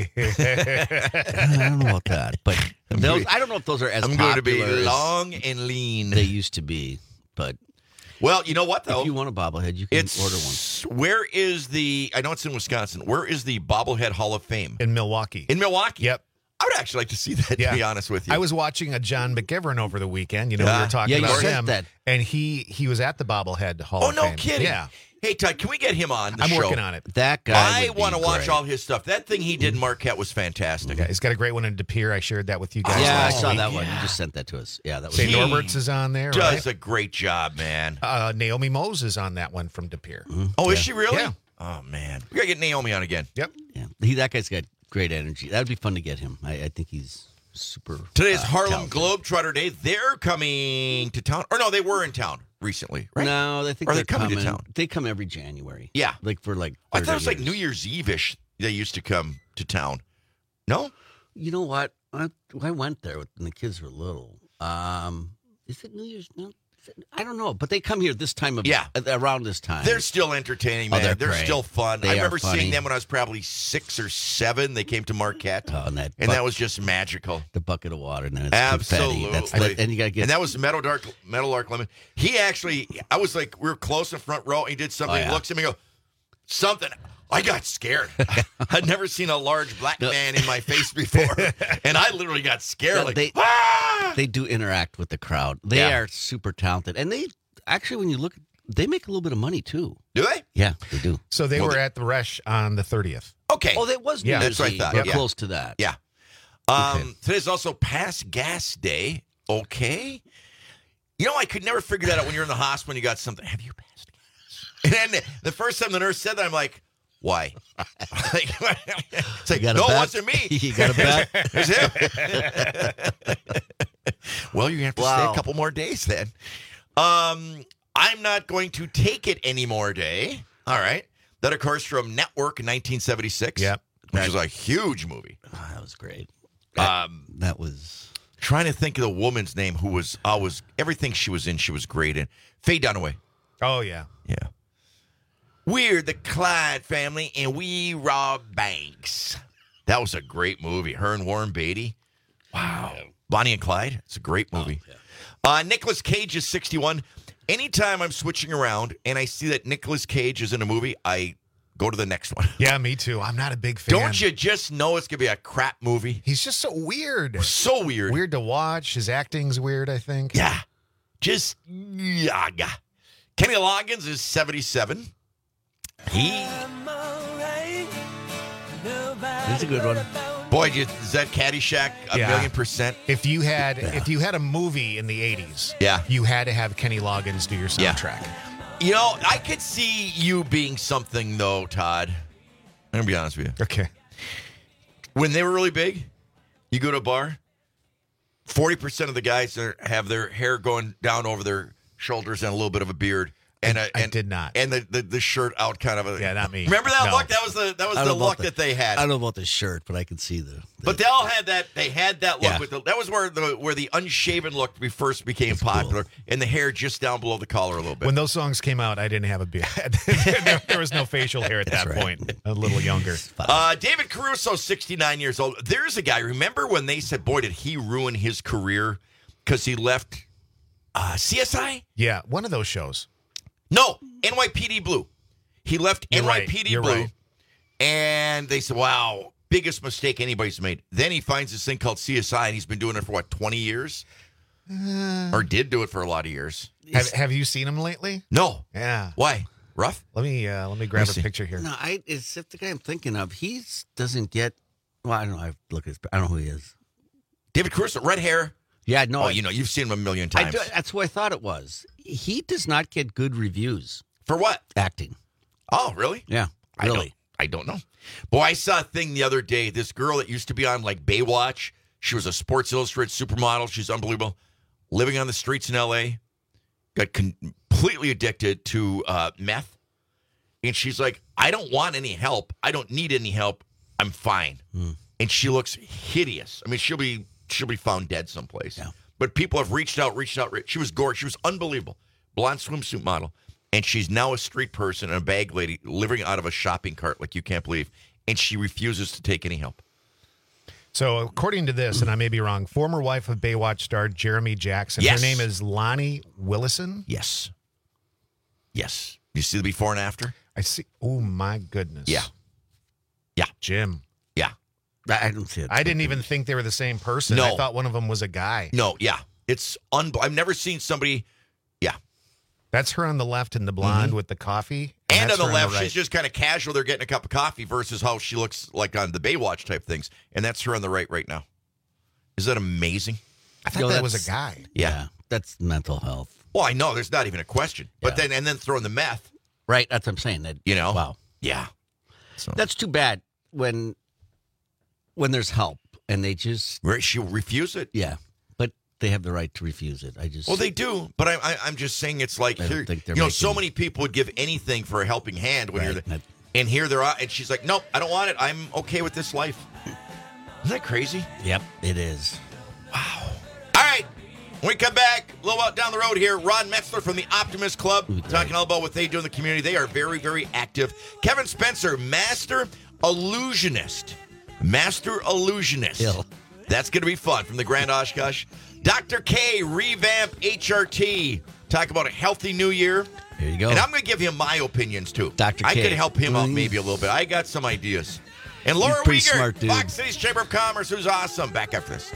I don't know about that, but those, I don't know if those are as I'm going to be popular as long and lean. they used to be. But Well, you know what, though? if you want a bobblehead, you can It's order one. Where is the? I know it's in Wisconsin. Where is the Bobblehead Hall of Fame? In Milwaukee. In Milwaukee. Yep. I would actually like to see that. Yeah. To be honest with you, I was watching a John McGivern over the weekend. You know, we Yeah. were talking Yeah, you about said him. that. And he he was at the Bobblehead Hall Oh of no, Fame. kidding! Yeah. Hey, Todd, can we get him on the I'm show? working on it. That guy. I want to watch all his stuff. That thing he did in Marquette was fantastic. Yeah, he's got a great one in De Pere. I shared that with you guys Yeah, I last saw week. that one. You just sent that to us. Yeah, that was. Saint He Norbert's is on there. Does right? a great job, man. Uh, Naomi Mose is on that one from De Pere. Oh, is she really? Yeah. Oh man, we gotta get Naomi on again. Yep. Yeah, he, that guy's got great energy. That'd be fun to get him. I, I think he's super. Today is uh, Harlem talented. Globetrotter Day. They're coming to town, or no, they were in town recently, right? No, I think Or are they're they coming to town? They come every January. Yeah. like for like. I thought it thirty was like years. New Year's Eve-ish. They used to come to town. No, You know what? I, I went there when the kids were little. Um, is it New Year's? No, is it- I don't know. But they come here this time of Yeah. around this time. they're still entertaining, Oh, man. they're they're great. still fun. They I are remember funny. seeing them when I was probably six or seven. They came to Marquette, Oh, and that and buck- that was just magical. the bucket of water, and then it's Absolutely. confetti. That's that, and you gotta get. And that was Meadow Dark, Meadow Lark Lemon. He actually, I was like, we were close in front row. And he did something. Oh, yeah. He looks at me and go, something. I got scared. I'd never seen a large black No. man in my face before, and I literally got scared. Yeah, like, they- ah! they do interact with the crowd. They Yeah. are super talented, and they actually, when you look, they make a little bit of money too. Do they? Yeah, they do. So they Well, were the- at the Resch on the thirtieth. Okay. Oh, that was New Yeah. Year's That's what I Eve, thought, or yeah. close to that. Yeah. Um, okay. Today's also Pass Gas Day. Okay. You know, I could never figure that out when you're in the hospital and you got something. Have you passed gas? And then the first time the nurse said that, I'm like, why? It's like, no, bet? it wasn't me. You got a bet? It was him. Well, you have to wow. stay a couple more days then. Um, I'm not going to take it anymore day. All right. That, of course, from Network in nineteen seventy-six. Yep. Which is a huge movie. Oh, that was great. That, um, that was... Trying to think of the woman's name who was always... Everything she was in, she was great in. Faye Dunaway. Oh, yeah. Yeah. We're the Clyde family, and we rob banks. That was a great movie. Her and Warren Beatty. Wow. Yeah. Bonnie and Clyde. It's a great movie. Oh, yeah. uh, Nicolas Cage is sixty-one. Anytime I'm switching around and I see that Nicolas Cage is in a movie, I go to the next one. Yeah, me too. I'm not a big fan. Don't you just know it's going to be a crap movie? He's just so weird. So weird. Weird to watch. His acting's weird, I think. Yeah. Just, yeah. yeah. Kenny Loggins is seventy-seven. He... That's a good one. Boy, is that Caddyshack a yeah. million percent? If you had yeah. if you had a movie in the eighties, yeah. you had to have Kenny Loggins do your soundtrack. Yeah. You know, I could see you being something, though, Todd. I'm going to be honest with you. Okay. When they were really big, you go to a bar, forty percent of the guys are, have their hair going down over their shoulders and a little bit of a beard. And, I, a, and I did not. And the, the, the shirt out kind of a... Yeah, not me. Remember that no. look? That was the that was the look the, that they had. I don't know about the shirt, but I can see the... the but they all had that... They had that look. Yeah. With the, that was where the where the unshaven look first became That's popular. Cool. And the hair just down below the collar a little bit. When those songs came out, I didn't have a beard. there, there was no facial hair at That's that right. point. A little younger. Uh, David Caruso, sixty-nine years old. There's a guy, remember when they said, boy, did he ruin his career because he left uh, C S I? Yeah, one of those shows. No, N Y P D Blue. He left You're N Y P D right. Blue, right. and they said, wow, biggest mistake anybody's made. Then he finds this thing called C S I, and he's been doing it for, what, twenty years? Uh, or did do it for a lot of years. Have, have you seen him lately? No. Yeah. Why? Rough? Let me uh, let me grab Let a picture here. No, I, it's if the guy I'm thinking of, he doesn't get... Well, I don't know. I look at his, I don't know who he is. David Caruso, red hair. Yeah, no. Oh, I, you know, you've seen him a million times. I do, that's who I thought it was. He does not get good reviews. For what? Acting. Oh, really? Yeah, really. I don't, I don't know. Boy, I saw a thing the other day. This girl that used to be on, like, Baywatch. She was a Sports Illustrated supermodel. She's unbelievable. Living on the streets in L A. Got completely addicted to uh, meth. And she's like, I don't want any help. I don't need any help. I'm fine. Mm. And she looks hideous. I mean, she'll be she'll be found dead someplace. Yeah. But people have reached out, reached out. She was gorgeous. She was unbelievable. Blonde swimsuit model. And she's now a street person and a bag lady living out of a shopping cart like you can't believe. And she refuses to take any help. So according to this, and I may be wrong, former wife of Baywatch star Jeremy Jackson. Yes. Her name is Lonnie Willison. Yes. Yes. You see the before and after? I see. Oh, my goodness. Yeah. Yeah. Jim. Yeah. I don't see it. I didn't even think they were the same person. No. I thought one of them was a guy. No, yeah. It's un- I've never seen somebody, yeah. That's her on the left in the blonde Mm-hmm. with the coffee. And, and on the left, right. she's just kind of casual. They're getting a cup of coffee versus how she looks like on the Baywatch type things. And that's her on the right right now. Is that amazing? I thought Yo, that was that's- a guy. Yeah. Yeah, that's mental health. Well, I know. There's not even a question. But Yeah. then, and then throwing the meth, Right, that's what I'm saying. That you know? Wow. Yeah. So That's too bad when when there's help and they just... Right, she'll refuse it. Yeah, but they have the right to refuse it. I just... Well, they do, but I, I, I'm just saying it's like, I don't here, think they're you know, making- so many people would give anything for a helping hand when Right, you're the, that- and here they're out, and she's like, nope, I don't want it. I'm okay with this life. Isn't that crazy? Yep, it is. Wow. All right. When we come back, a little out down the road here, Ron Metzler from the Optimist Club, talking all about what they do in the community. They are very, very active. Kevin Spencer, master illusionist. Master illusionist. Ill. That's going to be fun from the Grand Oshkosh. Doctor K, revamp H R T. Talk about a healthy new year. There you go. And I'm going to give him my opinions, too. Doctor I K. could help him out Mm. maybe a little bit. I got some ideas. And Laura He's pretty Uyghur, smart, dude. Fox Cities Chamber of Commerce, who's awesome. Back after this.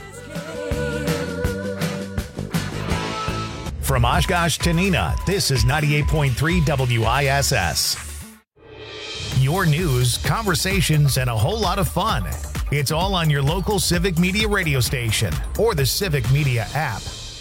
From Oshkosh to Neenah, this is ninety-eight point three W I S S. Your news, conversations, and a whole lot of fun. It's all on your local Civic Media radio station or the Civic Media app.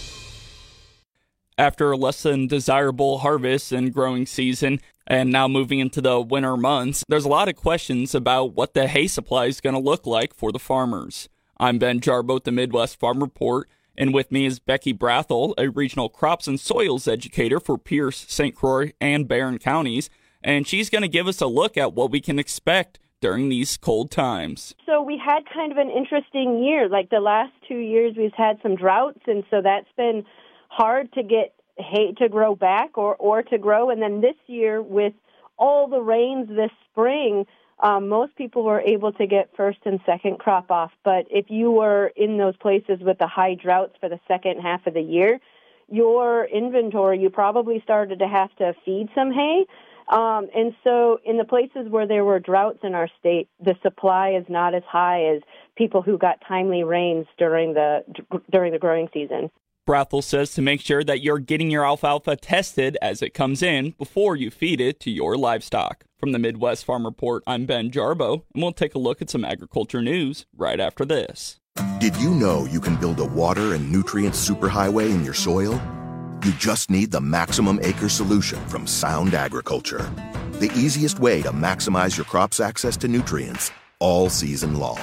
After a less than desirable harvest and growing season, and now moving into the winter months, there's a lot of questions about what the hay supply is going to look like for the farmers. I'm Ben Jarbo at the Midwest Farm Report, and with me is Becky Brathel, a regional crops and soils educator for Pierce, Saint Croix, and Barron counties, and she's going to give us a look at what we can expect during these cold times. So we had kind of an interesting year. Like the last two years, we've had some droughts, and so that's been hard to get hay to grow back or, or to grow. And then this year, with all the rains this spring, um, most people were able to get first and second crop off. But if you were in those places with the high droughts for the second half of the year, your inventory, you probably started to have to feed some hay. Um, and so in the places where there were droughts in our state, the supply is not as high as people who got timely rains during the during the growing season. Brathel says to make sure that you're getting your alfalfa tested as it comes in before you feed it to your livestock. From the Midwest Farm Report, I'm Ben Jarbo, and we'll take a look at some agriculture news right after this. Did you know you can build a water and nutrient superhighway in your soil? You just need the Maximum Acre solution from Sound Agriculture. The easiest way to maximize your crop's access to nutrients all season long.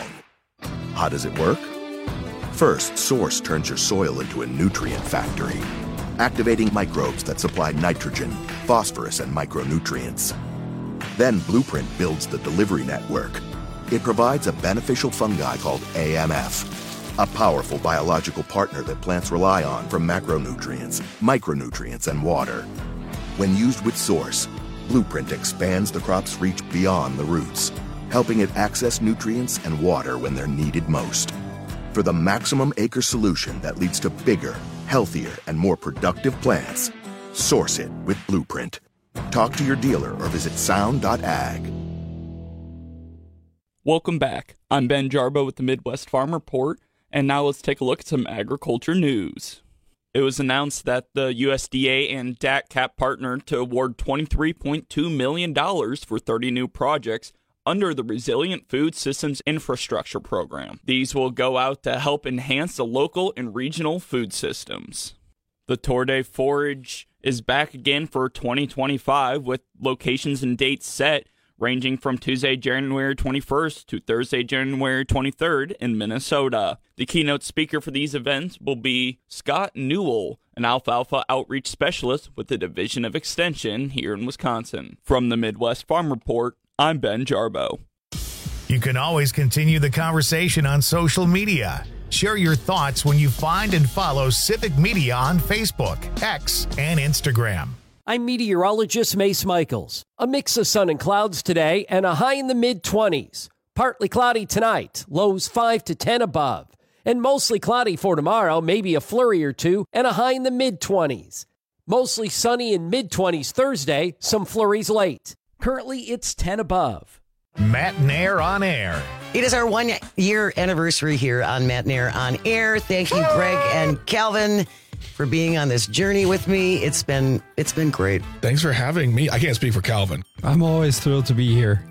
How does it work? First, Source turns your soil into a nutrient factory, activating microbes that supply nitrogen, phosphorus, and micronutrients. Then Blueprint builds the delivery network. It provides a beneficial fungi called A M F, a powerful biological partner that plants rely on for macronutrients, micronutrients, and water. When used with Source, Blueprint expands the crop's reach beyond the roots, helping it access nutrients and water when they're needed most. For the Maximum Acre solution that leads to bigger, healthier, and more productive plants, source it with Blueprint. Talk to your dealer or visit sound dot ag. Welcome back. I'm Ben Jarbo with the Midwest Farm Report, and now let's take a look at some agriculture news. It was announced that the U S D A and D A C C A P partnered to award twenty-three point two million dollars for thirty new projects under the Resilient Food Systems Infrastructure Program. These will go out to help enhance the local and regional food systems. The Tour de Forage is back again for twenty twenty-five with locations and dates set ranging from Tuesday, January twenty-first to Thursday, January twenty-third in Minnesota. The keynote speaker for these events will be Scott Newell, an alfalfa outreach specialist with the Division of Extension here in Wisconsin. From the Midwest Farm Report, I'm Ben Jarbo. You can always continue the conversation on social media. Share your thoughts when you find and follow Civic Media on Facebook, X, and Instagram. I'm meteorologist Mace Michaels. A mix of sun and clouds today and a high in the mid-twenties. Partly cloudy tonight, lows five to ten above. And mostly cloudy for tomorrow, maybe a flurry or two, and a high in the mid-twenties. Mostly sunny in mid-twenties Thursday, some flurries late. Currently, it's ten above. Matt Nair on air. It is our one-year anniversary here on Matt Nair on air. Thank you, Greg and Calvin, for being on this journey with me. It's been it's been great. Thanks for having me. I can't speak for Calvin. I'm always thrilled to be here.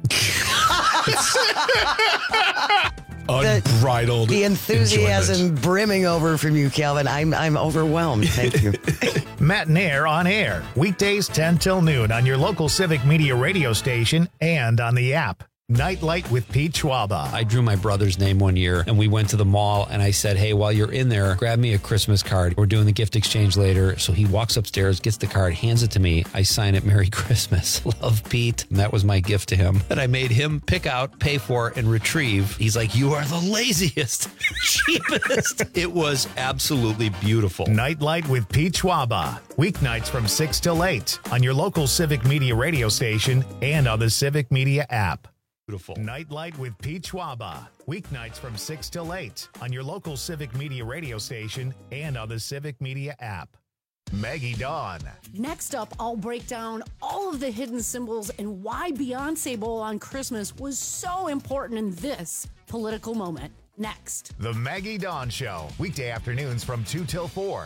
Unbridled. The, the enthusiasm enjoyment. brimming over from you, Calvin. I'm I'm overwhelmed. Thank you. Matt Nair on air, weekdays ten till noon on your local Civic Media radio station and on the app. Nightlight with Pete Schwaba. I drew my brother's name one year, and we went to the mall, and I said, hey, while you're in there, grab me a Christmas card. We're doing the gift exchange later. So he walks upstairs, gets the card, hands it to me. I sign it, Merry Christmas. Love, Pete. And that was my gift to him that I made him pick out, pay for, and retrieve. He's like, you are the laziest, cheapest. It was absolutely beautiful. Nightlight with Pete Schwaba. Weeknights from six till eight on your local Civic Media radio station and on the Civic Media app. Beautiful. Nightlight with Pete Schwaba. Weeknights from six till eight on your local Civic Media radio station and on the Civic Media app. Maggie Dawn. Next up, I'll break down all of the hidden symbols and why Beyonce Bowl on Christmas was so important in this political moment. Next. The Maggie Dawn Show. Weekday afternoons from two till four.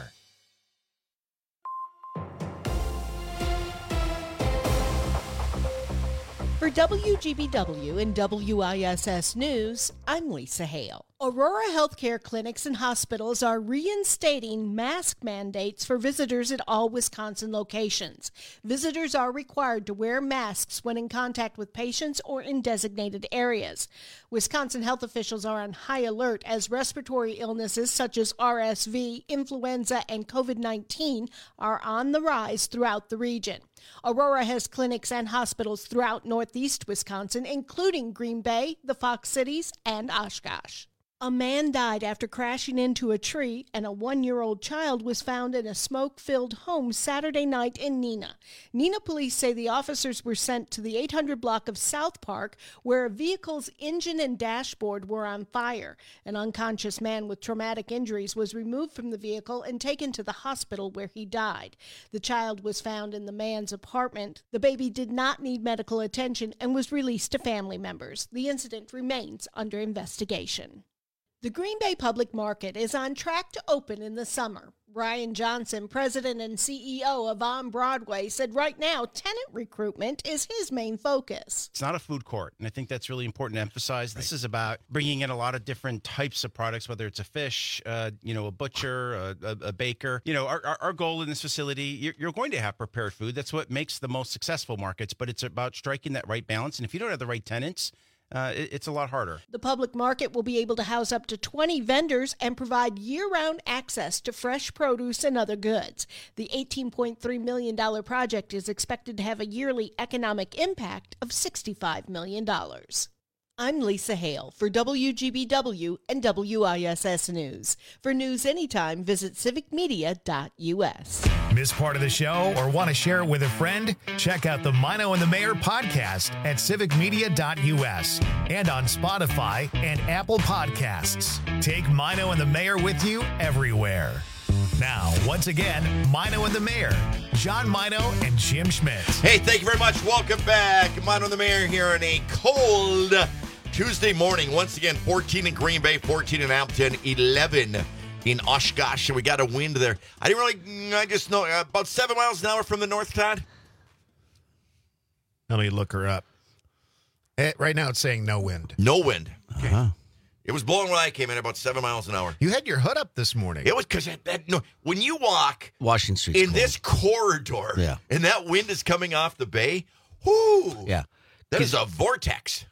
For W G B W and W I S S News, I'm Lisa Hale. Aurora Healthcare clinics and hospitals are reinstating mask mandates for visitors at all Wisconsin locations. Visitors are required to wear masks when in contact with patients or in designated areas. Wisconsin health officials are on high alert as respiratory illnesses such as R S V, influenza, and COVID nineteen are on the rise throughout the region. Aurora has clinics and hospitals throughout northeast Wisconsin, including Green Bay, the Fox Cities, and Oshkosh. A man died after crashing into a tree, and a one-year-old child was found in a smoke-filled home Saturday night in Neenah. Neenah police say the officers were sent to the eight hundred block of South Park, where a vehicle's engine and dashboard were on fire. An unconscious man with traumatic injuries was removed from the vehicle and taken to the hospital where he died. The child was found in the man's apartment. The baby did not need medical attention and was released to family members. The incident remains under investigation. The Green Bay Public Market is on track to open in the summer. Brian Johnson, president and C E O of On Broadway, said right now tenant recruitment is his main focus. It's not a food court, and I think that's really important to emphasize. Right. This is about bringing in a lot of different types of products, whether it's a fish, uh, you know, a butcher, a, a, a baker. You know, our, our, our goal in this facility, you're, you're going to have prepared food. That's what makes the most successful markets, but it's about striking that right balance, and if you don't have the right tenants, Uh, it, it's a lot harder. The public market will be able to house up to twenty vendors and provide year-round access to fresh produce and other goods. The eighteen point three million dollars project is expected to have a yearly economic impact of sixty-five million dollars. I'm Lisa Hale for W G B W and W I S S News. For news anytime, visit civic media dot U S. Miss part of the show or want to share it with a friend? Check out the Mino and the Mayor podcast at civic media dot U S and on Spotify and Apple Podcasts. Take Mino and the Mayor with you everywhere. Now, once again, Mino and the Mayor, John Mino and Jim Schmidt. Hey, thank you very much. Welcome back. Mino and the Mayor here on a cold Tuesday morning. Once again, fourteen in Green Bay, fourteen in Appleton, eleven in Oshkosh. And we got a wind there. I didn't really, I just know, uh, about seven miles an hour from the north, Todd. Let me look her up. Eh, right now it's saying no wind. No wind. Okay. Uh-huh. It was blowing when I came in, about seven miles an hour. You had your hood up this morning. It was because that, that, no, when you walk Washington Street in this corridor, yeah. and that wind is coming off the bay, whoo, yeah, that is a vortex.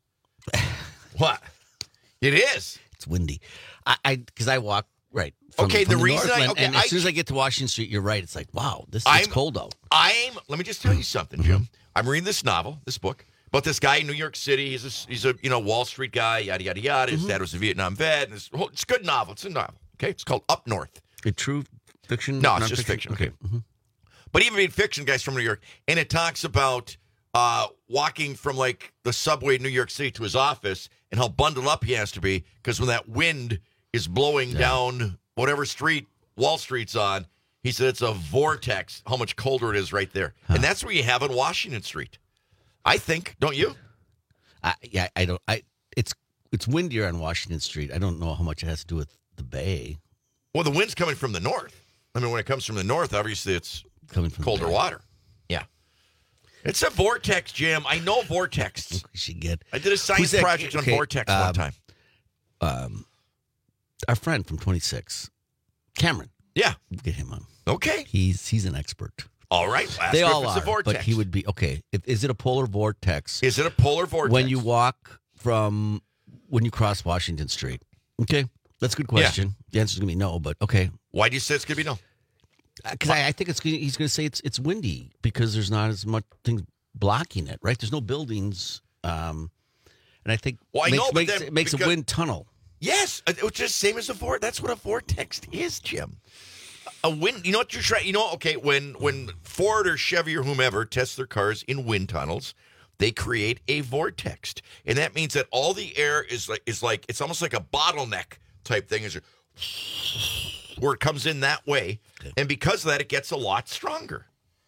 What? It is. It's windy. I because I, I walk right. From, okay, from the, the reason Northland, I okay, and as I, soon as I get to Washington Street, you're right. It's like wow, this is cold out. I'm. Let me just tell you something, Jim. I'm reading this novel, this book. About this guy in New York City, he's a, he's a you know Wall Street guy, yada yada yada. His mm-hmm. dad was a Vietnam vet, and it's, it's a good novel. It's a novel, okay? It's called Up North. A true fiction? No, it's just fiction. Okay, mm-hmm. But even being fiction, guys from New York, and it talks about uh, walking from like the subway in New York City to his office, and how bundled up he has to be because when that wind is blowing yeah. down whatever street Wall Street's on, he said it's a vortex. How much colder it is right there, huh. and that's what you have on Washington Street. I think, don't you? I, yeah, I don't. I it's it's windier on Washington Street. I don't know how much it has to do with the bay. Well, the wind's coming from the north. I mean, when it comes from the north, obviously it's coming from colder water. Yeah, it's a vortex, Jim. I know vortex. We should get. I did a science project okay, on vortex um, one time. Um, our friend from twenty-six, Cameron. Yeah, we'll get him on. Okay, he's he's an expert. All right, they all are, but he would be okay. If, is it a polar vortex? Is it a polar vortex when you walk from when you cross Washington Street? Okay, that's a good question. Yeah. The answer is gonna be no, but okay. Why do you say it's gonna be no? Because I, I think it's he's gonna say it's it's windy because there's not as much things blocking it. Right? There's no buildings, um, and I think well, I makes, know, makes, then, it makes because, a wind tunnel. Yes, it's just same as a vortex. That's what a vortex is, Jim. A wind, you know what you're trying, you know, okay, when when Ford or Chevy or whomever tests their cars in wind tunnels, they create a vortex. And that means that all the air is like, is like it's almost like a bottleneck type thing, is where it comes in that way. Okay. And because of that, it gets a lot stronger.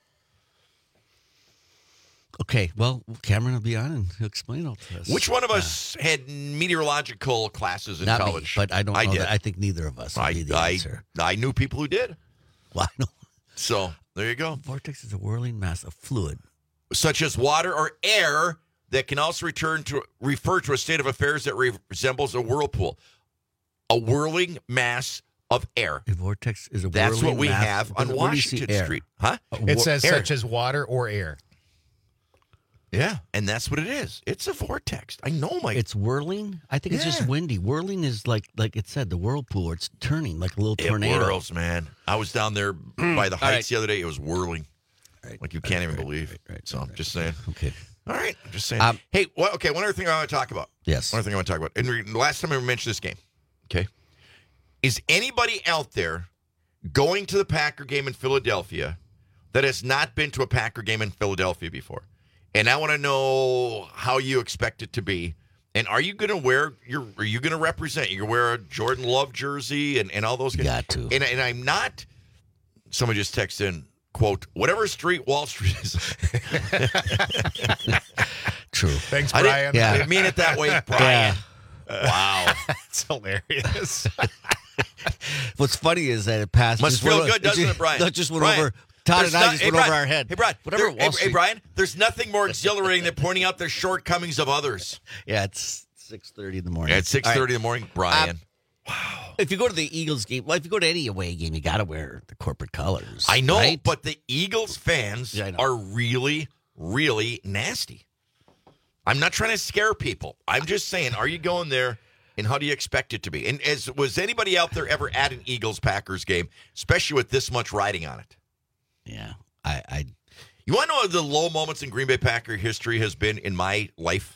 Okay, well, Cameron will be on and he'll explain all to us. Which one of us uh, had meteorological classes in not college? Me, but I don't I know did. That. I think neither of us. I, the I, answer. I knew people who did. Well, I know. So, there you go. Vortex is a whirling mass of fluid. Such as water or air that can also return to refer to a state of affairs that re- resembles a whirlpool, a whirling mass of air. A vortex is a That's whirling what we mass. have on Where do you see Washington air? Street. Huh? It says Air. such as water or air. Yeah, and that's what it is. It's a vortex. I know, Mike. It's whirling. I think it's just Yeah. windy. Whirling is like like it said, the whirlpool. It's turning like a little tornado. It whirls, man. I was down there by the All heights right. the other day. It was whirling. Right. Like you can't Right, even right, believe. right, right, so I'm right, just saying. Okay. All right. I'm just saying. Um, hey, well, okay, one other thing I want to talk about. Yes. One other thing I want to talk about. And re- the last time I mentioned this game, okay, is anybody out there going to the Packer game in Philadelphia that has not been to a Packer game in Philadelphia before? And I want to know how you expect it to be. And are you going to wear your? Are you going to represent? You're going to wear a Jordan Love jersey and, and all those guys? Got to. And, and I'm not. Someone just texted in, quote, whatever street Wall Street is. True. Thanks, I Brian. didn't, I didn't mean it that way, Brian. Wow. That's hilarious. What's funny is that it passed. Must just feel went good, over- doesn't it, Brian? That just went Brian, over. Todd there's and I not- just hey, went Brian, over our head. Hey, Brian. Whatever. there- Wall hey, hey, Street. Brian, there's nothing more exhilarating than pointing out the shortcomings of others. Yeah, it's six thirty in the morning. Yeah, it's six thirty in the morning, Brian. If you go to the Eagles game, well, if you go to any away game, you got to wear the corporate colors. I know, right? but the Eagles fans Yeah, I know. are really, really nasty. I'm not trying to scare people. I'm just saying, are you going there, and how do you expect it to be? And as was anybody out there ever at an Eagles-Packers game, especially with this much riding on it? Yeah, I. I You want to know what the low moments in Green Bay Packer history has been in my life?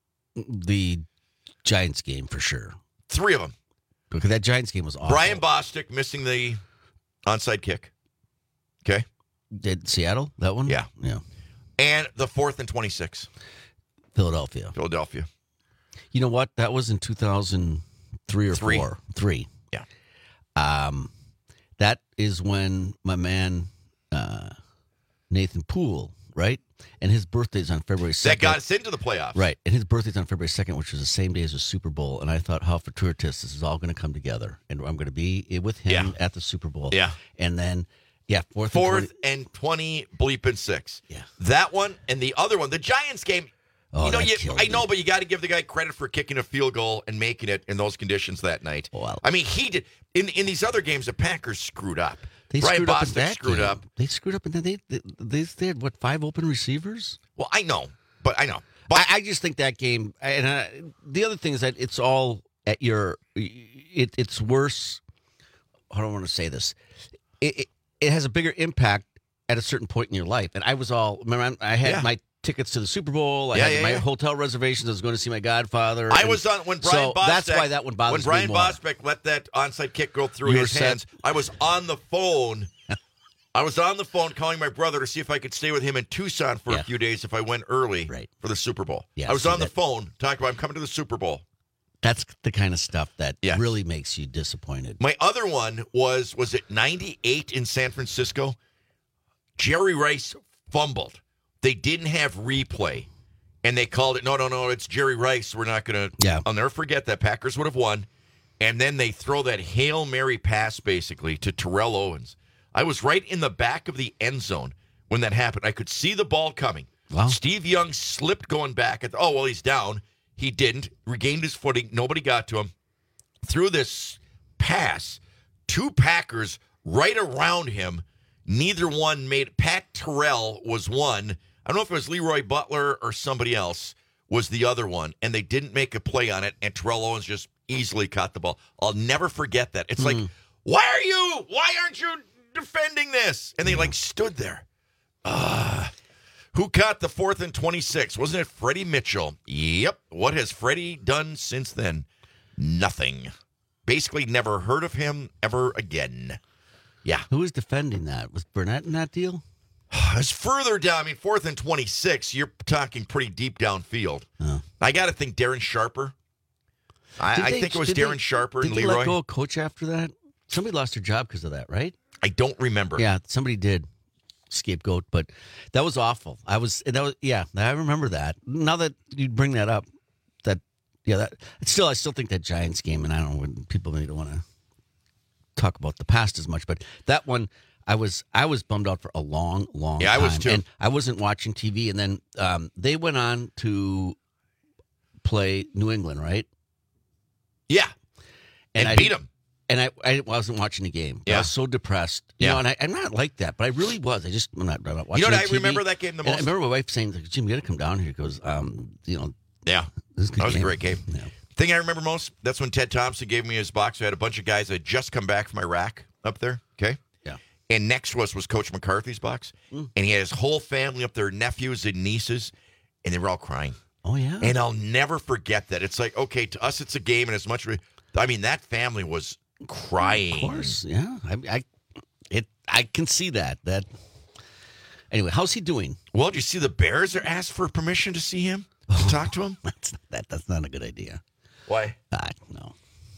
the Giants game for sure. Three of them. Because that Giants game was awful. Brian Bostic missing the onside kick. Okay. Did Seattle that one? Yeah. Yeah. And the fourth and twenty-six. Philadelphia. Philadelphia. You know what? That was in two thousand three or Three. four. Three. Yeah. Um, that is when my man uh, Nathan Poole, right? And his birthday's on February second. That got us into the playoffs. Right. And his birthday's on February second, which was the same day as the Super Bowl. And I thought, how fortuitous, this is all going to come together. And I'm going to be with him Yeah. at the Super Bowl. Yeah. And then, yeah, fourth, Fourth and and twenty bleeping six. Yeah. That one and the other one, the Giants game. Oh, you know, that you, killed I know, me. but you got to give the guy credit for kicking a field goal and making it in those conditions that night. Well, I mean, he did. In in these other games, the Packers screwed up. They Brian screwed up in Bostic that screwed game. up. They screwed up, and then they, they, they, they had, what, five open receivers? Well, I know, but I know. But I, I just think that game, and uh, the other thing is that it's all at your, it, it's worse. I don't want to say this. It, it it has a bigger impact at a certain point in your life. And I was all, remember, I had Yeah. my tickets to the Super Bowl. I Yeah, had yeah, my yeah. hotel reservations. I was going to see my Godfather. I and was on when Brian so Bostic. that's why that one bothers When Brian me more. Bostic let that onside kick go through You were his set. hands, I was on the phone. I was on the phone calling my brother to see if I could stay with him in Tucson for Yeah. a few days if I went early Right. for the Super Bowl. Yeah, I was so on the that- phone talking about I'm coming to the Super Bowl. That's the kind of stuff that Yes. really makes you disappointed. My other one was was it ninety-eight in San Francisco? Jerry Rice fumbled. They didn't have replay. And they called it, no, no, no, it's Jerry Rice. We're not going to. Yeah. I'll never forget that. Packers would have won. And then they throw that Hail Mary pass, basically, to Terrell Owens. I was right in the back of the end zone when that happened. I could see the ball coming. Wow. Steve Young slipped going back. At the, oh, well, he's down. He didn't. Regained his footing. Nobody got to him. Threw this pass. Two Packers right around him. Neither one made. Pat Terrell was one. I don't know if it was Leroy Butler or somebody else was the other one. And they didn't make a play on it. And Terrell Owens just easily caught the ball. I'll never forget that. It's like, why are you? Why aren't you defending this? And they like stood there. Ah. Who caught the fourth and twenty-six? Wasn't it Freddie Mitchell? Yep. What has Freddie done since then? Nothing. Basically never heard of him ever again. Yeah. Who was defending that? Was Burnett in that deal? It's further down. I mean, fourth and twenty-six, you're talking pretty deep downfield. Oh. I got to think Darren Sharper. I, Did I they- think it was did Darren they- Sharper did and they Leroy. let go of coach after that? Somebody lost their job because of that, right? I don't remember. Yeah, somebody did. Scapegoat, but that was awful. I was that was yeah, I remember that. Now that you bring that up, that yeah, that still I still think that Giants game, and I don't know when people maybe don't want to talk about the past as much, but that one I was I was bummed out for a long, long Yeah, I time. was too. And I wasn't watching T V. And then um, they went on to play New England, right? Yeah. And, I beat didn't- them. And I, I wasn't watching the game. Yeah. I was so depressed. You Yeah. know, and I, I'm not like that, but I really was. I just, I'm not, I'm not watching You know what? I T V. remember that game the And I most. remember my wife saying, like, Jim, you got to come down here. Because, um, you know, Yeah. this is a good That was a game. great game. Yeah. Thing I remember most, that's when Ted Thompson gave me his box. I had a bunch of guys that had just come back from Iraq up there. Okay. Yeah. And next to us was Coach McCarthy's box. Mm. And he had his whole family up there, nephews and nieces, and they were all crying. Oh, yeah. And I'll never forget that. It's like, okay, to us, it's a game, and as much, I mean, that family was crying. Of course, yeah. I, I, it, I can see that. That. Anyway, how's he doing? Well, do you see the Bears are asked for permission to see him, to talk to him? That's that. That's not a good idea. Why? Ah, no.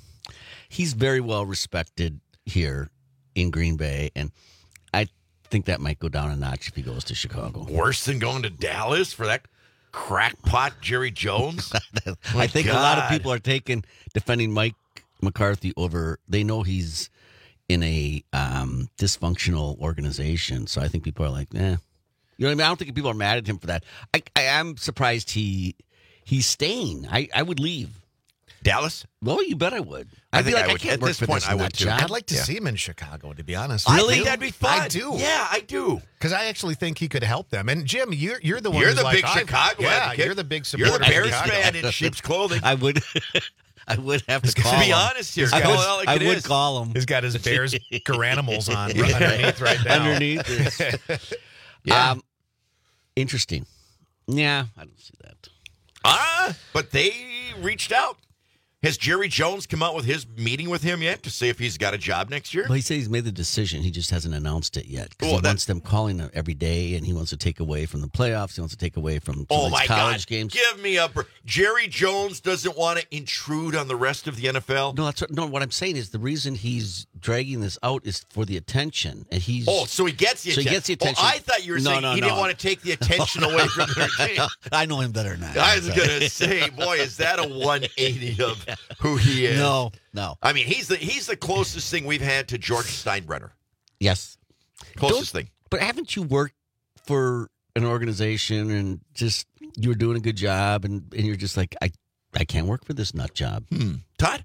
He's very well respected here in Green Bay, and I think that might go down a notch if he goes to Chicago. Worse than going to Dallas for that crackpot Jerry Jones? I think a lot of God. people are taking defending Mike McCarthy over. They know he's in a um, dysfunctional organization, so I think people are like, eh. You know what I mean? I don't think people are mad at him for that. I, I am surprised he he's staying. I, I would leave. Dallas? Well, you bet I would. I I'd be think like, I I, would. can't At work this for point, this I would nut too. job. I'd like to Yeah. see him in Chicago, to be honest. I with think you. that'd be fun. I do. Yeah, I do. Because I actually think he could help them. And Jim, you're you're the one. You're who's the like, big I- Chicago Yeah, advocate. you're the big You're supporter. the of Bears Chicago. fan in sheep's clothing. I would, I would have to To call be him. honest here, I call would, it out like I it would is. call him. He's got his Bears garanimals on Yeah. underneath right now. Underneath is- Yeah. Um, interesting. Yeah, I don't see that. Ah, but they reached out. Has Jerry Jones come out with his meeting with him yet to see if he's got a job next year? Well, he said he's made the decision. He just hasn't announced it yet. Because Well, he that- wants them calling him every day, and he wants to take away from the playoffs. He wants to take away from some Oh of these my college God! games. Give me a. br- Jerry Jones doesn't want to intrude on the rest of the N F L. No, that's what, no. What I'm saying is the reason he's dragging this out is for the attention, and he's Oh, so he gets the so he attention. gets the attention. Oh, I thought you were No, saying no, he no. didn't want to take the attention away from the team. I know him better than that. I was going to say, boy, is that a one eighty of who he is? No, no. I mean, he's the he's the closest thing we've had to George Steinbrenner. Yes, Closest Don't- thing. But haven't you worked for an organization and just you were doing a good job, and, and you're just like, I, I can't work for this nut job. Hmm. Todd?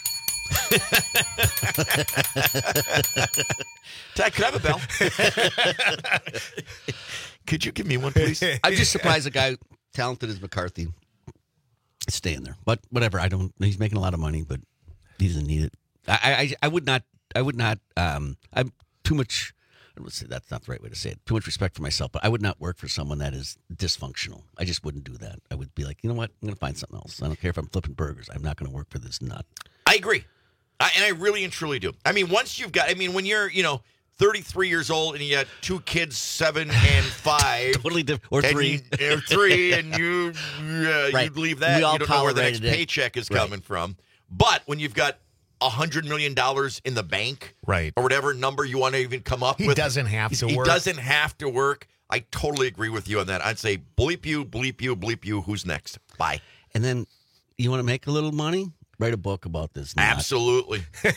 Todd, could I have a bell? Could you give me one, please? I'm just surprised a guy talented as McCarthy is staying there. But whatever, I don't. He's making a lot of money, but he doesn't need it. I, I, I would not. I would not. Um, I'm too much. I would say that's not the right way to say it. Too much respect for myself, but I would not work for someone that is dysfunctional. I just wouldn't do that. I would be like, you know what? I'm going to find something else. I don't care if I'm flipping burgers. I'm not going to work for this nut. I agree. I, and I really and truly do. I mean, once you've got, I mean, when you're, you know, thirty-three years old and you got two kids, seven and five. Totally different. Or and three. you- or three, and you, uh, Right. you leave that. We all You don't know where the next tolerated it. paycheck is Right. coming from. But when you've got a hundred million dollars in the bank, Right. or whatever number you want to even come up He with, doesn't have he's- to he work. doesn't have to work. I totally agree with you on that. I'd say bleep you, bleep you, bleep you. Who's next? Bye. And then you want to make a little money? Write a book about this nut. Absolutely. Jim's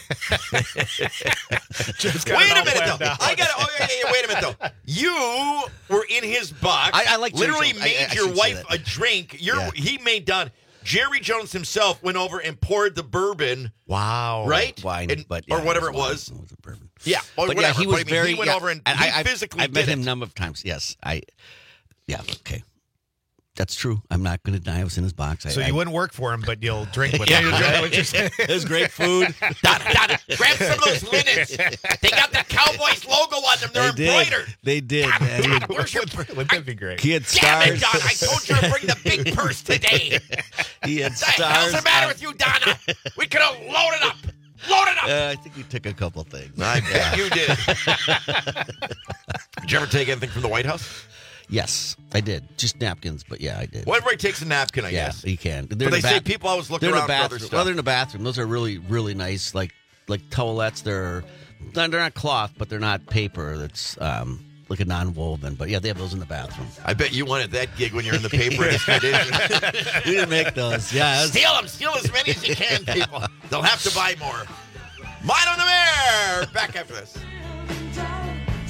got Wait it a all minute, planned though. out. I got to. Oh, yeah, yeah, wait a minute, though. You were in his box. I- I like Jerry literally Jones. I- made I your should say wife that. a drink. You're, Yeah. He made done. Jerry Jones himself went over and poured the bourbon. Wow. Right? Wine, And- but or yeah, whatever it wine. was. It was a bourbon. Yeah, or But whatever. yeah, he was But I mean, very. He went yeah, over and I, he I, physically I've met did him it. a number of times. Yes, I. Yeah. Okay. That's true. I'm not going to deny I was in his box. I, So I, you wouldn't work for him, but you'll drink with Yeah, him. you'll Is drink that with what you're saying? It was great food. Donna, Donna, grab some of those linens. They got the Cowboys logo on them. They're They did. embroidered. They did. Man. He, had, Where's your Wouldn't that be great? he had Damn it, stars. Donna. I told you to bring the big purse today. He had What the hell's stars. the matter on- with you, Donna? We could have loaded up. Loaded up. Uh, I think we took a couple things. I bet you did. Did you ever take anything from the White House? Yes, I did. Just napkins, but yeah, I did. Well, everybody takes a napkin, I yeah, guess. you can. They're But in they the say bath- people always look they're in around the for bathroom. other stuff. Well, they're in the bathroom. Those are really, really nice. Like like towelettes. They're they're not cloth, but they're not paper. That's um, like a non-woven. But yeah, they have those in the bathroom. I bet you wanted that gig when you're in the paper industry, didn't you? We didn't make those. Yeah, it was- Steal them. Steal as many as you can, people. They'll have to buy more. Mine on the Mayor. Back after this.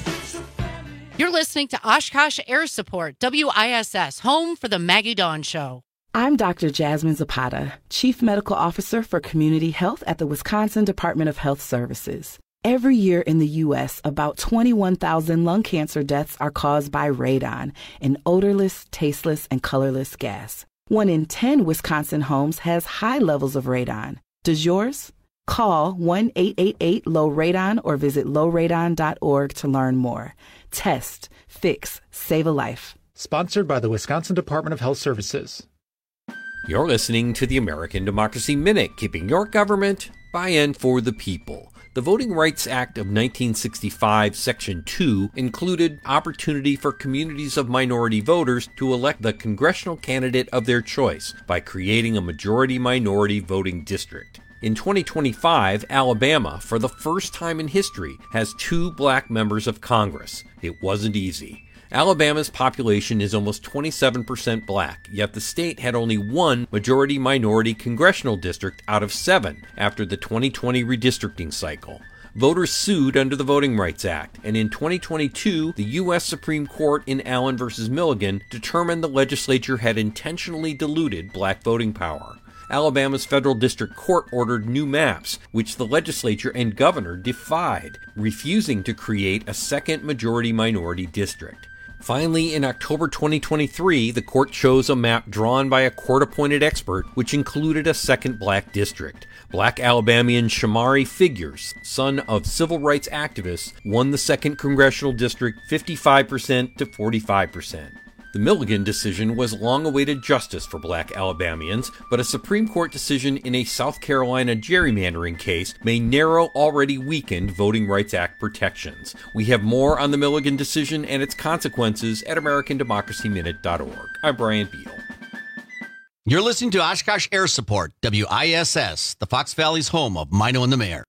You're listening to Oshkosh Air Support, W I S S, home for the Maggie Dawn Show. I'm Doctor Jasmine Zapata, Chief Medical Officer for Community Health at the Wisconsin Department of Health Services. Every year in the U S, about twenty-one thousand lung cancer deaths are caused by radon, an odorless, tasteless, and colorless gas. One in ten Wisconsin homes has high levels of radon. Does yours? Call one eight eight eight low radon or visit low radon dot org to learn more. Test, fix, save a life. Sponsored by the Wisconsin Department of Health Services. You're listening to the American Democracy Minute, keeping your government by and for the people. The Voting Rights Act of nineteen sixty-five, Section two, included opportunity for communities of minority voters to elect the congressional candidate of their choice by creating a majority-minority voting district. In twenty twenty-five, Alabama, for the first time in history, has two black members of Congress. It wasn't easy. Alabama's population is almost twenty-seven percent black, yet the state had only one majority-minority congressional district out of seven after the twenty twenty redistricting cycle. Voters sued under the Voting Rights Act, and in twenty twenty-two, the U S Supreme Court in Allen versus Milligan determined the legislature had intentionally diluted black voting power. Alabama's federal district court ordered new maps, which the legislature and governor defied, refusing to create a second majority-minority district. Finally, in October twenty twenty-three, the court chose a map drawn by a court-appointed expert, which included a second black district. Black Alabamian Shamari Figures, son of civil rights activists, won the second congressional district fifty-five percent to forty-five percent. The Milligan decision was long-awaited justice for black Alabamians, but a Supreme Court decision in a South Carolina gerrymandering case may narrow already weakened Voting Rights Act protections. We have more on the Milligan decision and its consequences at American Democracy Minute dot org. I'm Brian Beal. You're listening to Oshkosh Air Support, W I S S, the Fox Valley's home of Mino and the Mayor.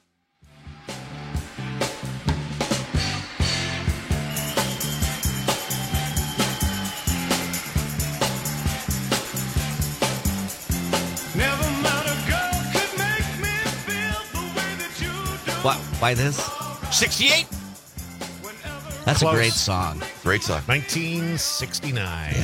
What? Why this? sixty-eight. That's Close. a great song. Great song. nineteen sixty-nine.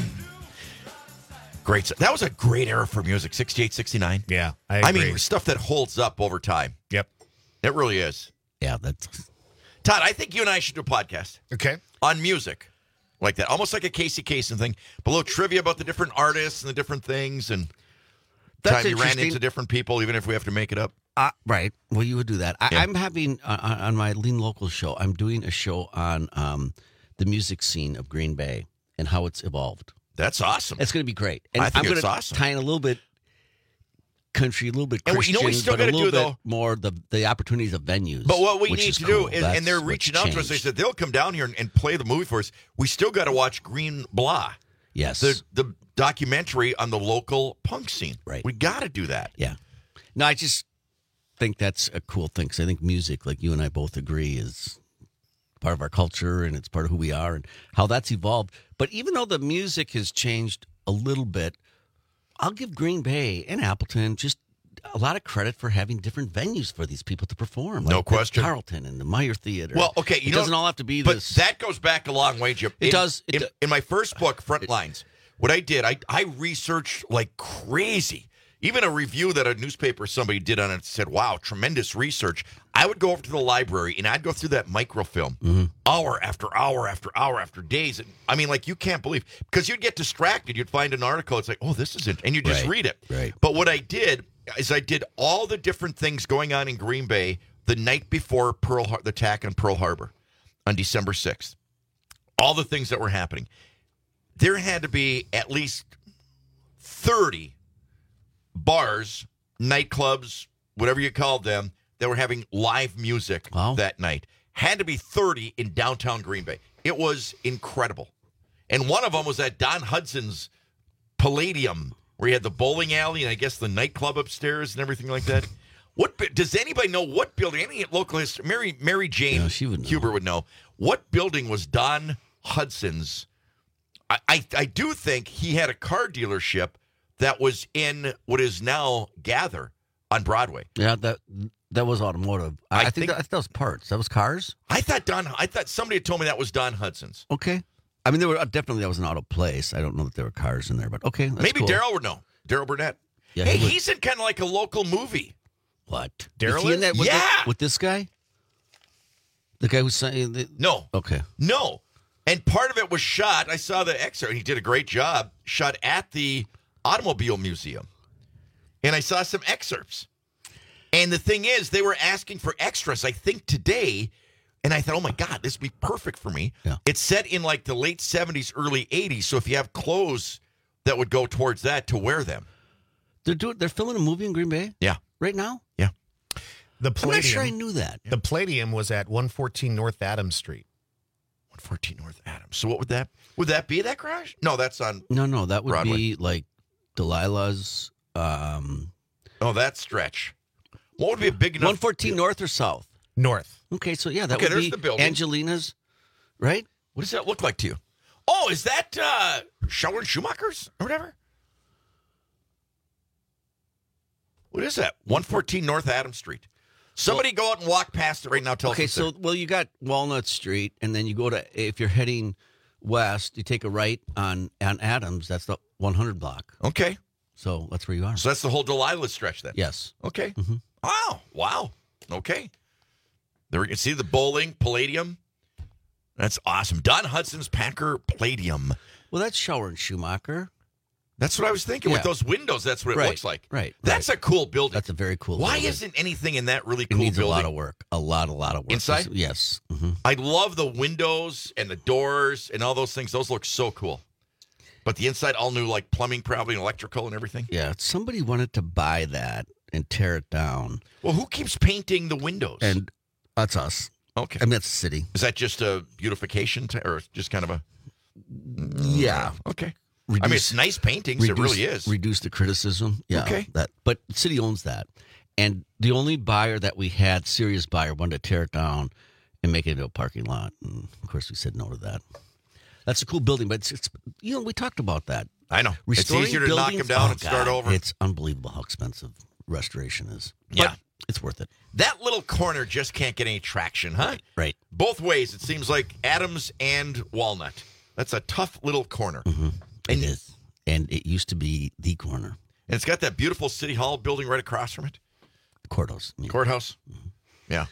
Great. That was a great era for music, sixty-eight, sixty-nine. Yeah, I I agree. mean, stuff that holds up over time. Yep. It really is. Yeah, that's... Todd, I think you and I should do a podcast. Okay. On music. Like that. Almost like a Casey Kasem thing. But a little trivia about the different artists and the different things. And That's time you ran interesting. into different people, even if we have to make it up. Uh, right. Well, you would do that. I, Yeah. I'm having, uh, on my Lean Local show, I'm doing a show on um, the music scene of Green Bay and how it's evolved. That's awesome. It's going to be great. And I think I'm it's gonna awesome. tie in a little bit country, a little bit And we- Christian, you know what we still but a gotta little do, bit though? more the, the opportunities of venues. But what we which need is to cool. do, is, That's and they're what's reaching out to us, they changed. said they'll come down here and, and play the movie for us. We still got to watch Green Blah. Yes. The, the documentary on the local punk scene. Right. We got to do that. Yeah. No, I just think that's a cool thing because I think music, like you and I both agree, is part of our culture and it's part of who we are and how that's evolved. But even though the music has changed a little bit, I'll give Green Bay and Appleton just a lot of credit for having different venues for these people to perform. No like the question. Carlton and the Meyer Theater. Well, okay, you it know, doesn't all have to be but this. that goes back a long way, Jim. It in, does. It in, do- in my first book, Front Lines, what I did, I I researched like crazy. Even a review that a newspaper somebody did on it said, "Wow, tremendous research." I would go over to the library and I'd go through that microfilm, Mm-hmm. hour after hour after hour after days. And, I mean, like you can't believe because you'd get distracted. You'd find an article. It's like, oh, this isn't, and you just Right, read it. right. But what I did is I did all the different things going on in Green Bay the night before Pearl Har- the attack on Pearl Harbor on December sixth. All the things that were happening. There had to be at least thirty bars, nightclubs, whatever you called them, that were having live music that night. Had to be thirty in downtown Green Bay. It was incredible. And one of them was at Don Hudson's Palladium, where he had the bowling alley and I guess the nightclub upstairs and everything like that. What bu- does anybody know what building? Any local history? Mary Mary Jane Yeah, she would know. Huber would know. What building was Don Hudson's? I, I I do think he had a car dealership that was in what is now Gather on Broadway. Yeah, that That was automotive. I, I think, think that, I think that was parts. That was cars. I thought Don. I thought somebody had told me that was Don Hudson's. Okay. I mean, there were definitely that was an auto place. I don't know that there were cars in there, but okay. That's Maybe cool. Daryl would know. Daryl Burnett. Yeah, hey, he would. he's in kind of like a local movie. What? Daryl Is he in that with Yeah. the- with this guy? The guy who's saying the, No. Okay. No. And part of it was shot. I saw the excerpt. He did a great job. Shot at the Automobile Museum. And I saw some excerpts. And the thing is, they were asking for extras, I think, today. And I thought, oh, my God, this would be perfect for me. Yeah. It's set in like the late seventies, early eighties. So if you have clothes that would go towards that, to wear them. They're doing. They're filming a movie in Green Bay. Yeah. Right now. Yeah. The I'm Palladium, not sure I knew that. The Palladium was at one fourteen North Adams Street. one fourteen North Adams. So what would that would that be? That garage? No, that's on. No, no, that would Broadway. be like Delilah's. Um, oh, that stretch. What would be a big enough? one fourteen North or South? North. Okay, so yeah, that Okay, would there's be the building. Angelina's, right? What does that look like to you? Oh, is that uh, Schauer and Schumacher's or whatever? What is that? one fourteen North Adams Street. Somebody go out and walk past it right now. Tell Okay, us. so there. well, you got Walnut Street, and then you go to if you're heading west, you take a right on on Adams. That's the one hundred block. Okay, so that's where you are. So that's the whole Delilah stretch then. Yes. Okay. Mm-hmm. Wow. Wow. Okay. There we can see the bowling Palladium. That's awesome. Don Hudson's Packer Palladium. Well, that's Schauer and Schumacher. That's what I was thinking. Yeah. With those windows, that's what it Right, looks like. right, That's right. a cool building. That's a very cool. Why building. isn't anything in that really It cool needs building? a lot of work. A lot, a lot of work. Inside? Yes. Mm-hmm. I love the windows and the doors and all those things. Those look so cool. But the inside, all new, like plumbing, probably, and electrical and everything. Yeah, somebody wanted to buy that and tear it down. Well, who keeps painting the windows? And that's us. Okay. I mean, that's the city. Is that just a beautification t- or just kind of a... Yeah. Okay. Reduce, I mean, it's nice paintings. reduce, it really is. Reduce the criticism. Yeah. Okay. That, but the city owns that. And the only buyer that we had, serious buyer, wanted to tear it down and make it into a parking lot. And of course, we said no to that. That's a cool building, but it's, it's you know, we talked about that. I know. Restoring it's easier to knock buildings- them down oh, and start God, over. It's unbelievable how expensive restoration is. Yeah. But it's worth it. That little corner just can't get any traction, huh? Right. Both ways, it seems like Adams and Walnut. That's a tough little corner. Mm-hmm. And, It is. And it used to be the corner. and it's got that beautiful City Hall building right across from it. The courthouse. I mean, Courthouse. Yeah.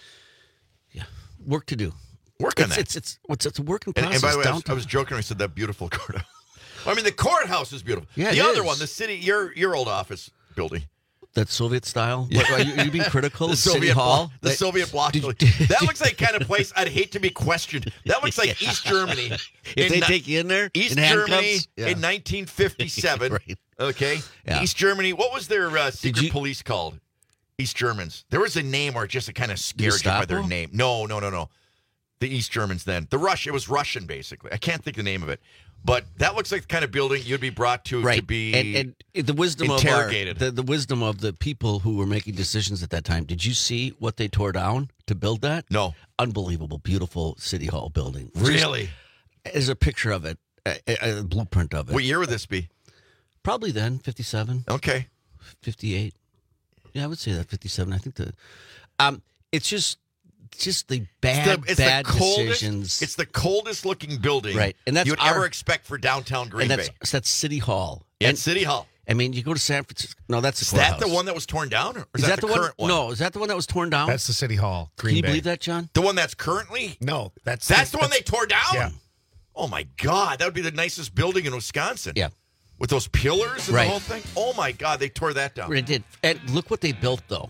work to do. Work on it's, that. It's, it's, it's, it's a work in And, process. and by the way, I was, downtown. I was joking when I said that beautiful courthouse. I mean, the courthouse is beautiful. Yeah, the it other is. one, the city, your your old office building. That Soviet style? What, are, you, are you being critical The of City Soviet Hall? block, the That- Soviet block. Did you- building. That looks like kind of place I'd hate to be questioned. That looks like Yeah. East Germany. If in they ni- take you in there, East in handcuffs? Germany Yeah. in nineteen fifty-seven. Right. Okay. Yeah. East Germany. What was their uh, secret you- police called? East Germans. There was a name or just a kind of scared you by their Gestapo? name. No, no, no, no. The East Germans then. The Rush. It was Russian, basically. I can't think of the name of it. But that looks like the kind of building you'd be brought to Right. to be and, and the wisdom interrogated. of our, the, the wisdom of the people who were making decisions at that time. Did you see what they tore down to build that? No. Unbelievable, beautiful City Hall building. Really? There's a picture of it, a, a, a blueprint of it. What year would this be? Probably then, fifty-seven. Okay. fifty-eight. Yeah, I would say that fifty-seven. I think the, um, it's just, just the bad, It's the, it's bad the coldest, decisions. It's the coldest looking building, Right. And that's you'd our- ever expect for downtown Green and that's Bay. that's City Hall. Yeah, and, City Hall. I mean, you go to San Francisco. No, that's the Is that courthouse. the one that was torn down, or is, Is that, the, one? current one? No, is that the one that was torn down? That's the City Hall. Green Can you Bay. believe that, John? The one that's currently. No, that's That's the one they tore down. Yeah. Oh my God, that would be the nicest building in Wisconsin. Yeah. With those pillars and Right. the whole thing. Oh my God, they tore that down. It did. And look what they built, though.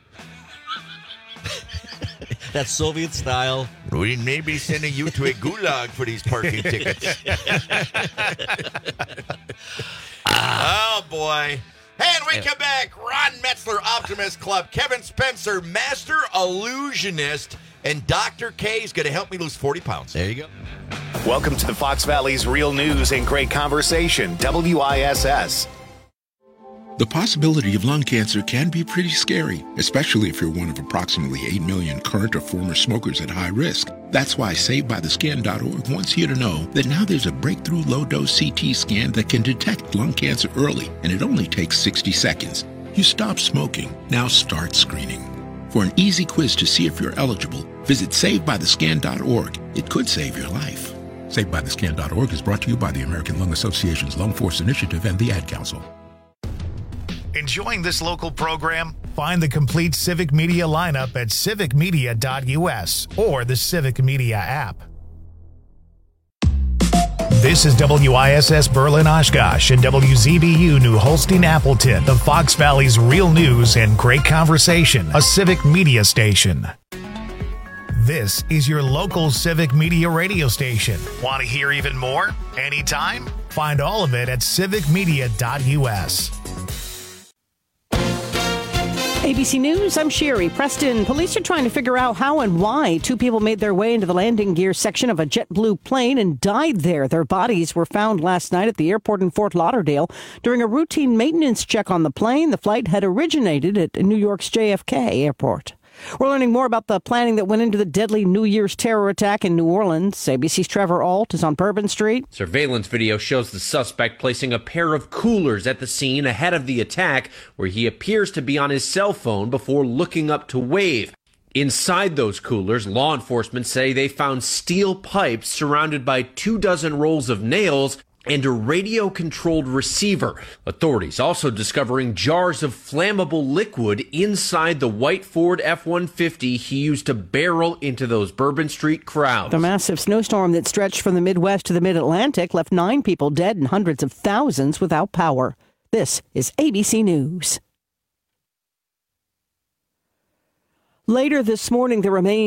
That Soviet style. We may be sending you to a gulag for these parking tickets. Oh boy. Hey, and we come back. Ron Metzler, Optimist Club. Kevin Spencer, Master Illusionist. And Doctor K is going to help me lose forty pounds. There you go. Welcome to the Fox Valley's Real News and Great Conversation, W I S S. The possibility of lung cancer can be pretty scary, especially if you're one of approximately eight million current or former smokers at high risk. That's why Saved By The Skin dot org wants you to know that now there's a breakthrough low-dose C T scan that can detect lung cancer early, and it only takes sixty seconds. You stop smoking. Now start screening. For an easy quiz to see if you're eligible, visit save by the scan dot org. It could save your life. save by the scan dot org is brought to you by the American Lung Association's Lung Force Initiative and the Ad Council. Enjoying this local program? Find the complete Civic Media lineup at civic media dot u s or the Civic Media app. This is W I S S Berlin Oshkosh and W Z B U New Holstein Appleton, the Fox Valley's real news and great conversation, a Civic Media station. This is your local Civic Media radio station. Want to hear even more? Anytime? Find all of it at civic media dot u s. A B C News, I'm Sherry. Preston, police are trying to figure out how and why two people made their way into the landing gear section of a JetBlue plane and died there. Their bodies were found last night at the airport in Fort Lauderdale during a routine maintenance check on the plane. The flight had originated at New York's J F K airport. We're learning more about the planning that went into the deadly New Year's terror attack in New Orleans. A B C's Trevor Ault is on Bourbon Street. Surveillance video shows the suspect placing a pair of coolers at the scene ahead of the attack, where he appears to be on his cell phone before looking up to wave. Inside those coolers, law enforcement say they found steel pipes surrounded by two dozen rolls of nails and a radio-controlled receiver. Authorities also discovering jars of flammable liquid inside the white Ford F one fifty he used to barrel into those Bourbon Street crowds. The massive snowstorm that stretched from the Midwest to the Mid-Atlantic left nine people dead and hundreds of thousands without power. This is A B C News. Later this morning, the remains